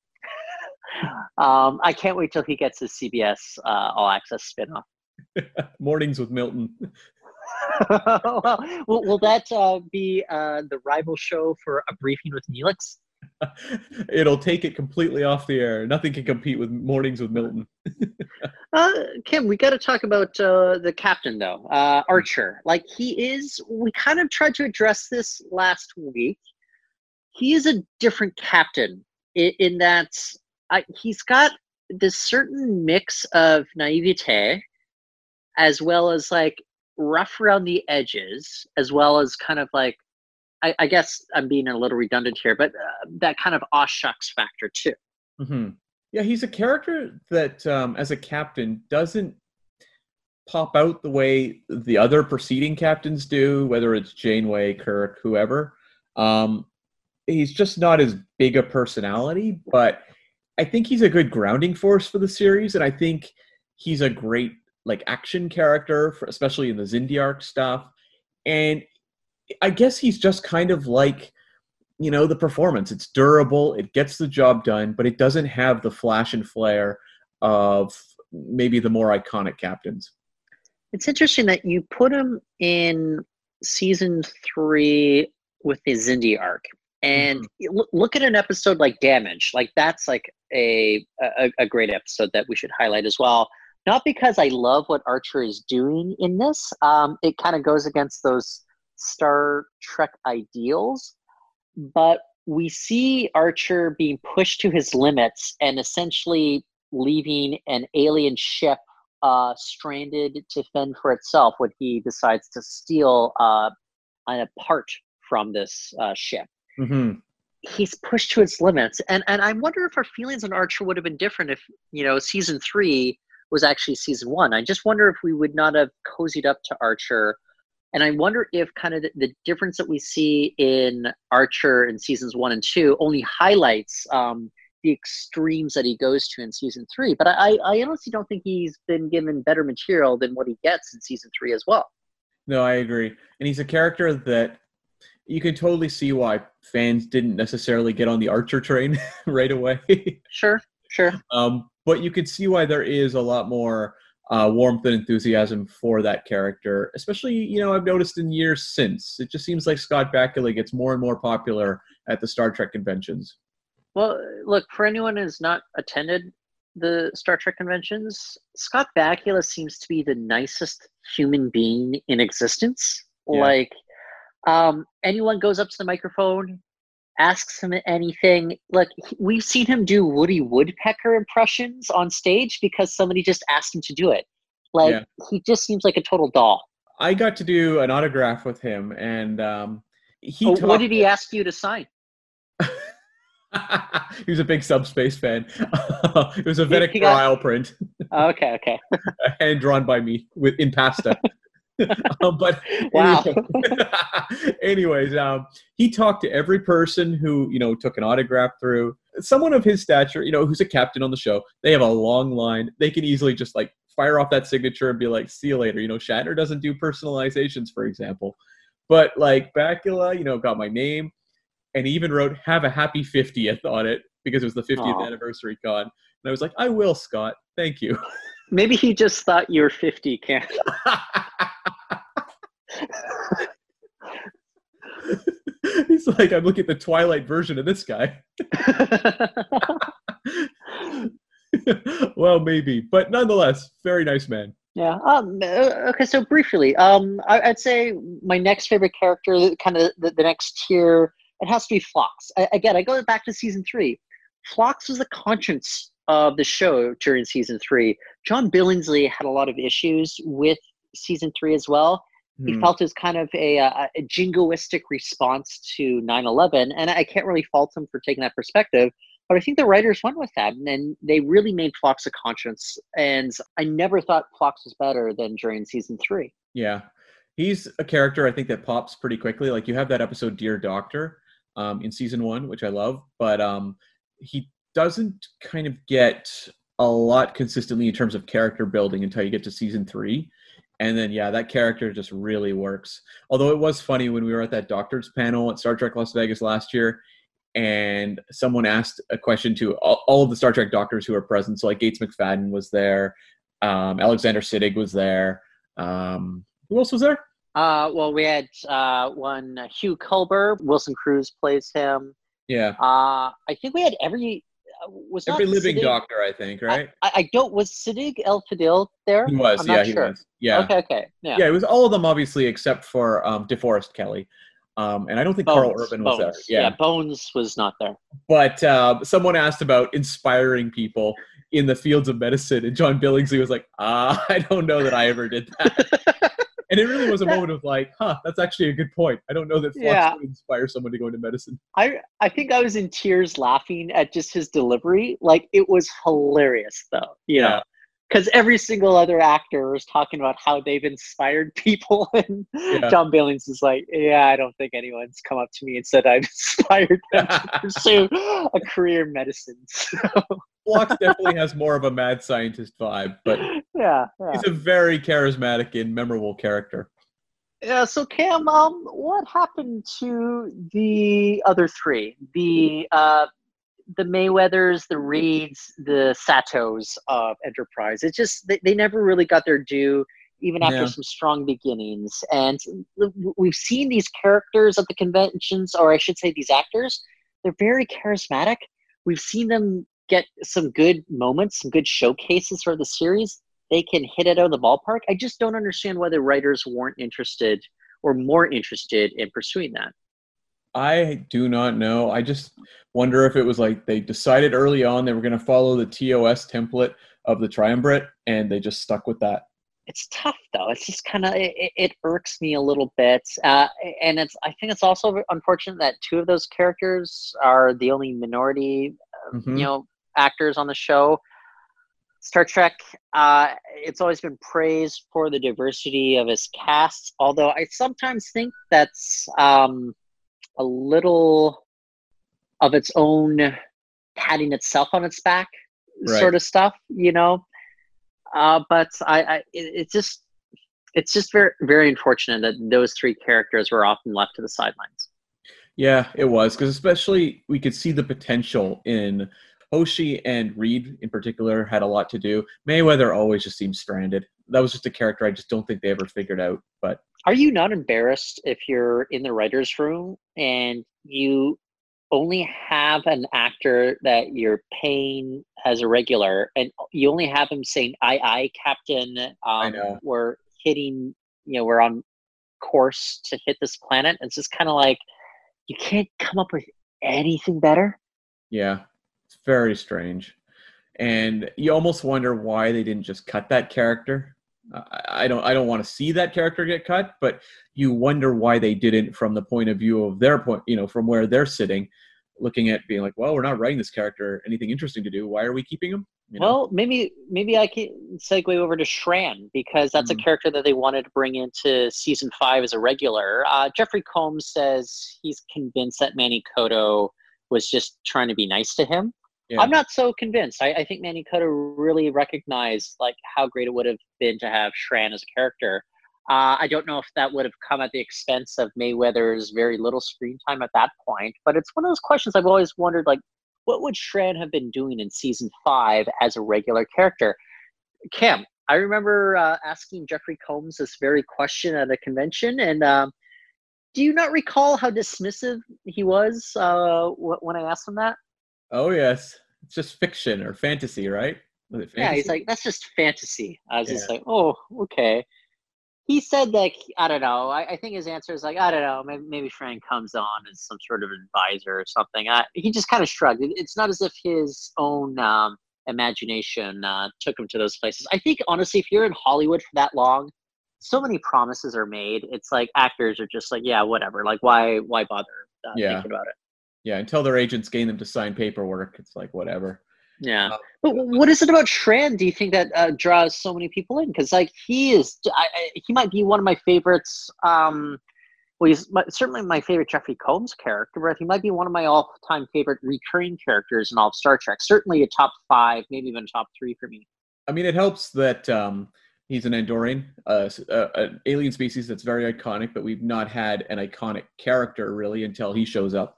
I can't wait till he gets his CBS All Access spinoff. Mornings with Milton. Well, will that be the rival show for A Briefing with Neelix? It'll take it completely off the air. Nothing can compete with Mornings with Milton. Kim, we got to talk about the captain, though. Archer. Like, we kind of tried to address this last week. He is a different captain in that he's got this certain mix of naivete as well as like rough around the edges, as well as kind of like, I guess I'm being a little redundant here, but that kind of aw shucks factor too. Mm-hmm. Yeah, he's a character that as a captain doesn't pop out the way the other preceding captains do, whether it's Janeway, Kirk, whoever. He's just not as big a personality, but I think he's a good grounding force for the series, and I think he's a great like action character, especially in the Xindi stuff. And I guess he's just kind of like, the performance. It's durable, it gets the job done, but it doesn't have the flash and flare of maybe the more iconic captains. It's interesting that you put him in season 3 with the Xindi arc. And look at an episode like Damage. Like that's like a great episode that we should highlight as well. Not because I love what Archer is doing in this. It kind of goes against those Star Trek ideals. But we see Archer being pushed to his limits and essentially leaving an alien ship stranded to fend for itself when he decides to steal a part from this ship. Mm-hmm. He's pushed to its limits, and I wonder if our feelings on Archer would have been different if season 3 was actually season 1. I just wonder if we would not have cozied up to Archer, and I wonder if kind of the difference that we see in Archer in seasons 1 and 2 only highlights the extremes that he goes to in season 3. But I honestly don't think he's been given better material than what he gets in season 3 as well. No, I agree, and he's a character that you can totally see why fans didn't necessarily get on the Archer train right away. Sure. But you can see why there is a lot more warmth and enthusiasm for that character, especially, I've noticed in years since. It just seems like Scott Bakula gets more and more popular at the Star Trek conventions. Well, look, for anyone who's not attended the Star Trek conventions, Scott Bakula seems to be the nicest human being in existence. Yeah. Anyone goes up to the microphone, asks him anything. Look, we've seen him do Woody Woodpecker impressions on stage because somebody just asked him to do it. He just seems like a total doll. I got to do an autograph with him, and what did he ask you to sign? He was a big Subspace fan. It was a Vedic Isle print. Okay. Hand drawn by me in pasta. But wow. anyways, he talked to every person who took an autograph through. Someone of his stature, who's a captain on the show, they have a long line. They can easily just like fire off that signature and be like, "See you later." Shatner doesn't do personalizations, for example, but like Bakula, got my name, and he even wrote "Have a happy 50th" on it because it was the 50th anniversary con. And I was like, "I will, Scott. Thank you." Maybe he just thought you were 50, Cam. He's like, I'm looking at the Twilight version of this guy. Well, maybe, but nonetheless, very nice man. Yeah. Okay. So briefly, I'd say my next favorite character, kind of the next tier, it has to be Phlox. Again, I go back to season 3. Phlox was the conscience of the show during season 3. John Billingsley had a lot of issues with season 3 as well. He felt it was kind of a jingoistic response to 9/11, and I can't really fault him for taking that perspective. But I think the writers went with that, and they really made Phlox a conscience. And I never thought Phlox was better than during season 3. Yeah, he's a character I think that pops pretty quickly. Like you have that episode Dear Doctor in season 1, which I love, but he doesn't kind of get a lot consistently in terms of character building until you get to season 3. And then, yeah, that character just really works. Although it was funny when we were at that doctors panel at Star Trek Las Vegas last year, and someone asked a question to all of the Star Trek doctors who were present. So like Gates McFadden was there. Alexander Siddig was there. Who else was there? Well, we had one Hugh Culber. Wilson Cruz plays him. Yeah. I think we had every living Siddig, doctor, I think, right? I don't. Was Siddig El Fadil there? He was. I'm not he sure. was. Yeah. Okay. Yeah. Yeah, it was all of them, obviously, except for DeForest Kelly. And I don't think Carl Urban was there. Yeah, Bones was not there. But someone asked about inspiring people in the fields of medicine, and John Billingsley was like, I don't know that I ever did that. And it really was a moment of like, that's actually a good point. I don't know that Phlox would inspire someone to go into medicine. I think I was in tears laughing at just his delivery. Like, it was hilarious, though, you know. because every single other actor was talking about how they've inspired people, and John Billings is like, yeah, I don't think anyone's come up to me and said I've inspired them to pursue a career in medicine. So. Phlox definitely has more of a mad scientist vibe, but he's a very charismatic and memorable character. Yeah, so Cam, what happened to the other three? The Mayweathers, the Reeds, the Satos of Enterprise. It's just they never really got their due, even after some strong beginnings. And we've seen these characters at the conventions, or I should say these actors, they're very charismatic. We've seen them get some good moments, some good showcases for the series. They can hit it out of the ballpark. I just don't understand why the writers weren't interested or more interested in pursuing that. I do not know. I just wonder if it was like they decided early on they were going to follow the TOS template of the Triumvirate, and they just stuck with that. It's tough, though. It's just kind of it irks me a little bit, and I think it's also unfortunate that two of those characters are the only minority, actors on the show. Star Trek, it's always been praised for the diversity of its cast, although I sometimes think that's a little of its own patting itself on its back sort of stuff, but it's just very, very unfortunate that those three characters were often left to the sidelines. Yeah, it was, because especially we could see the potential in Hoshi, and Reed in particular had a lot to do. Mayweather always just seems stranded. That was just a character I just don't think they ever figured out. But are you not embarrassed if you're in the writer's room and you only have an actor that you're paying as a regular, and you only have him saying, aye, Captain, I know. we're hitting, we're on course to hit this planet. It's just kind of like, you can't come up with anything better. Yeah. It's very strange. And you almost wonder why they didn't just cut that character. I don't want to see that character get cut, but you wonder why they didn't from the point of view of their point, from where they're sitting, looking at being like, well, we're not writing this character anything interesting to do. Why are we keeping him? Well, maybe I can segue over to Shran, because that's a character that they wanted to bring into season 5 as a regular. Jeffrey Combs says he's convinced that Manny Coto was just trying to be nice to him. Yeah. I'm not so convinced. I think Manny Coto really recognized how great it would have been to have Shran as a character. I don't know if that would have come at the expense of Mayweather's very little screen time at that point, but it's one of those questions I've always wondered, what would Shran have been doing in season 5 as a regular character? Cam, I remember asking Jeffrey Combs this very question at a convention, and do you not recall how dismissive he was when I asked him that? Oh, yes. It's just fiction or fantasy, right? Was it fantasy? Yeah, he's like, that's just fantasy. I was just like, oh, okay. He said that, I don't know. I think his answer is I don't know. Maybe Frank comes on as some sort of advisor or something. He just kind of shrugged. It's not as if his own imagination took him to those places. I think, honestly, if you're in Hollywood for that long, so many promises are made. It's like actors are just like, yeah, whatever. Why bother thinking about it? Yeah, until their agents gain them to sign paperwork, it's like whatever. Yeah. But what is it about Shran, do you think, that draws so many people in? Because he might be one of my favorites. He's certainly my favorite Jeffrey Combs character, but he might be one of my all-time favorite recurring characters in all of Star Trek. Certainly a top 5, maybe even top 3 for me. I mean, it helps that he's an Andorian, an alien species that's very iconic, but we've not had an iconic character really until he shows up.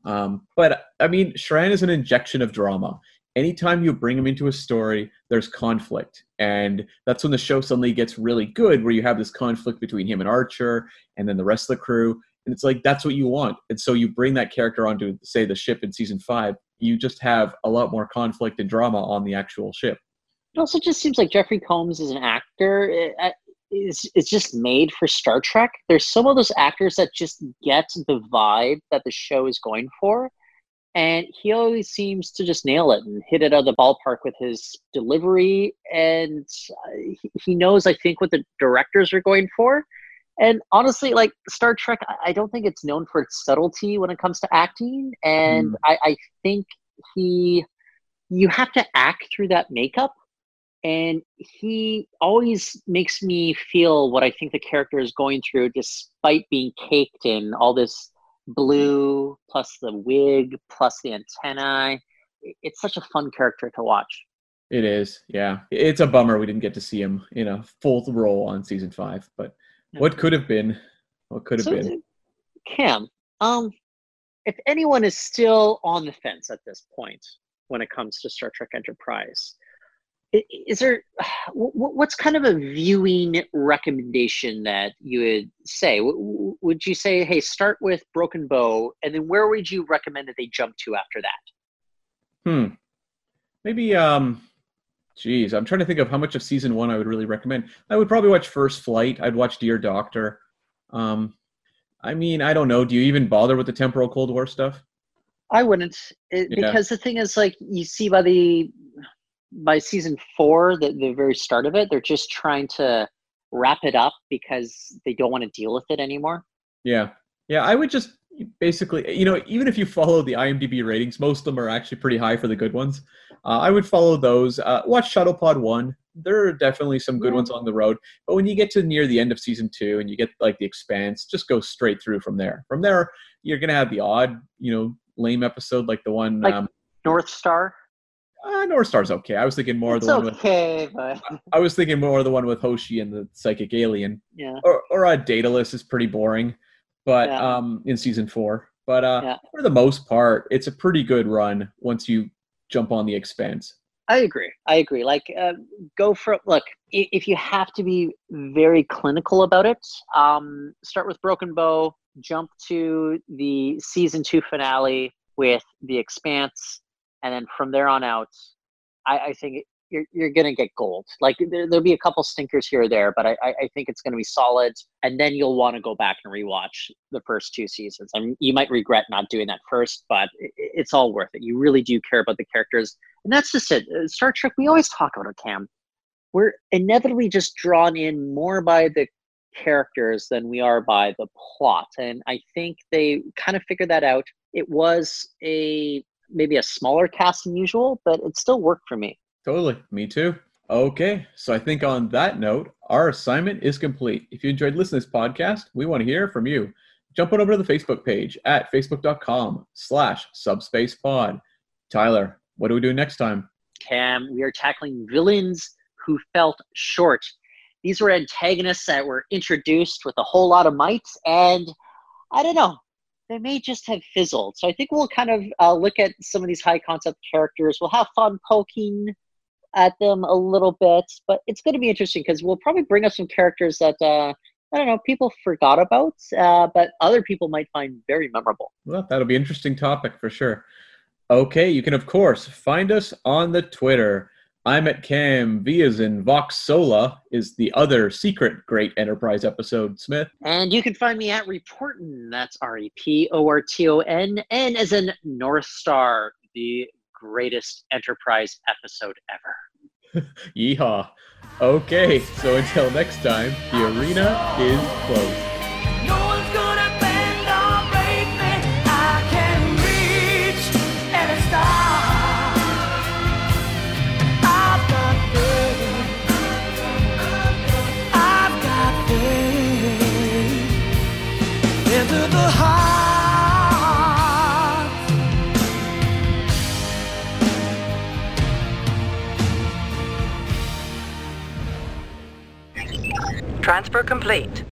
But I mean, Shran is an injection of drama. Anytime you bring him into a story, there's conflict. And that's when the show suddenly gets really good, where you have this conflict between him and Archer and then the rest of the crew. And it's like, that's what you want. And so you bring that character onto, say, the ship in season 5, you just have a lot more conflict and drama on the actual ship. It also just seems like Jeffrey Combs as an actor is just made for Star Trek. There's some of those actors that just get the vibe that the show is going for, and he always seems to just nail it and hit it out of the ballpark with his delivery, and he knows, I think, what the directors are going for. And honestly, Star Trek, I don't think it's known for its subtlety when it comes to acting, and I think you have to act through that makeup. And he always makes me feel what I think the character is going through, despite being caked in all this blue, plus the wig, plus the antennae. It's such a fun character to watch. It is, yeah. It's a bummer we didn't get to see him in a full role on season 5, but what could have been? What could have been? Cam, if anyone is still on the fence at this point when it comes to Star Trek Enterprise, is there, what's kind of a viewing recommendation that you would say? Would you say, hey, start with Broken Bow, and then where would you recommend that they jump to after that? Maybe, geez, I'm trying to think of how much of season 1 I would really recommend. I would probably watch First Flight. I'd watch Dear Doctor. I mean, I don't know. Do you even bother with the temporal Cold War stuff? I wouldn't, because the thing is, like, you see by season 4, the very start of it, they're just trying to wrap it up because they don't want to deal with it anymore. Yeah, I would just basically, even if you follow the IMDb ratings, most of them are actually pretty high for the good ones. I would follow those. Watch Shuttlepod 1. There are definitely some good ones on the road. But when you get to near the end of season 2 and you get like The Expanse, just go straight through from there. From there, you're going to have the odd, lame episode like the one... Like North Star? North Star's okay. I was thinking more of the one but... I was thinking more of the one with Hoshi and the psychic alien. Yeah. Or Daedalus is pretty boring, but in season 4. But for the most part, it's a pretty good run once you jump on The Expanse. I agree. Like, go for it. Look, if you have to be very clinical about it, start with Broken Bow, jump to the season 2 finale with The Expanse, and then from there on out, I think you're going to get gold. Like, there'll be a couple stinkers here or there, but I think it's going to be solid. And then you'll want to go back and rewatch the first 2 seasons. I mean, you might regret not doing that first, but it's all worth it. You really do care about the characters. And that's just it. Star Trek, we always talk about it, Cam. We're inevitably just drawn in more by the characters than we are by the plot. And I think they kind of figured that out. It was maybe a smaller cast than usual, but it still worked for me. Totally. Me too. Okay. So I think on that note, our assignment is complete. If you enjoyed listening to this podcast, we want to hear from you. Jump on over to the Facebook page at facebook.com/subspacepod. Tyler, what do we do next time? Cam, we are tackling villains who felt short. These were antagonists that were introduced with a whole lot of might, and I don't know, they may just have fizzled. So I think we'll kind of look at some of these high concept characters. We'll have fun poking at them a little bit, but it's going to be interesting because we'll probably bring up some characters that, I don't know, people forgot about, but other people might find very memorable. Well, that'll be an interesting topic for sure. Okay, you can, of course, find us on the Twitter. I'm at Cam V as in Vox Sola is the other secret Great Enterprise episode, Smith. And you can find me at Reporton. That's REPORTON. N as in North Star, the greatest Enterprise episode ever. Yeehaw. Okay, so until next time, the arena is closed. No one's gonna bend or break me. I can reach any star. I've got faith into the heart. Transfer complete.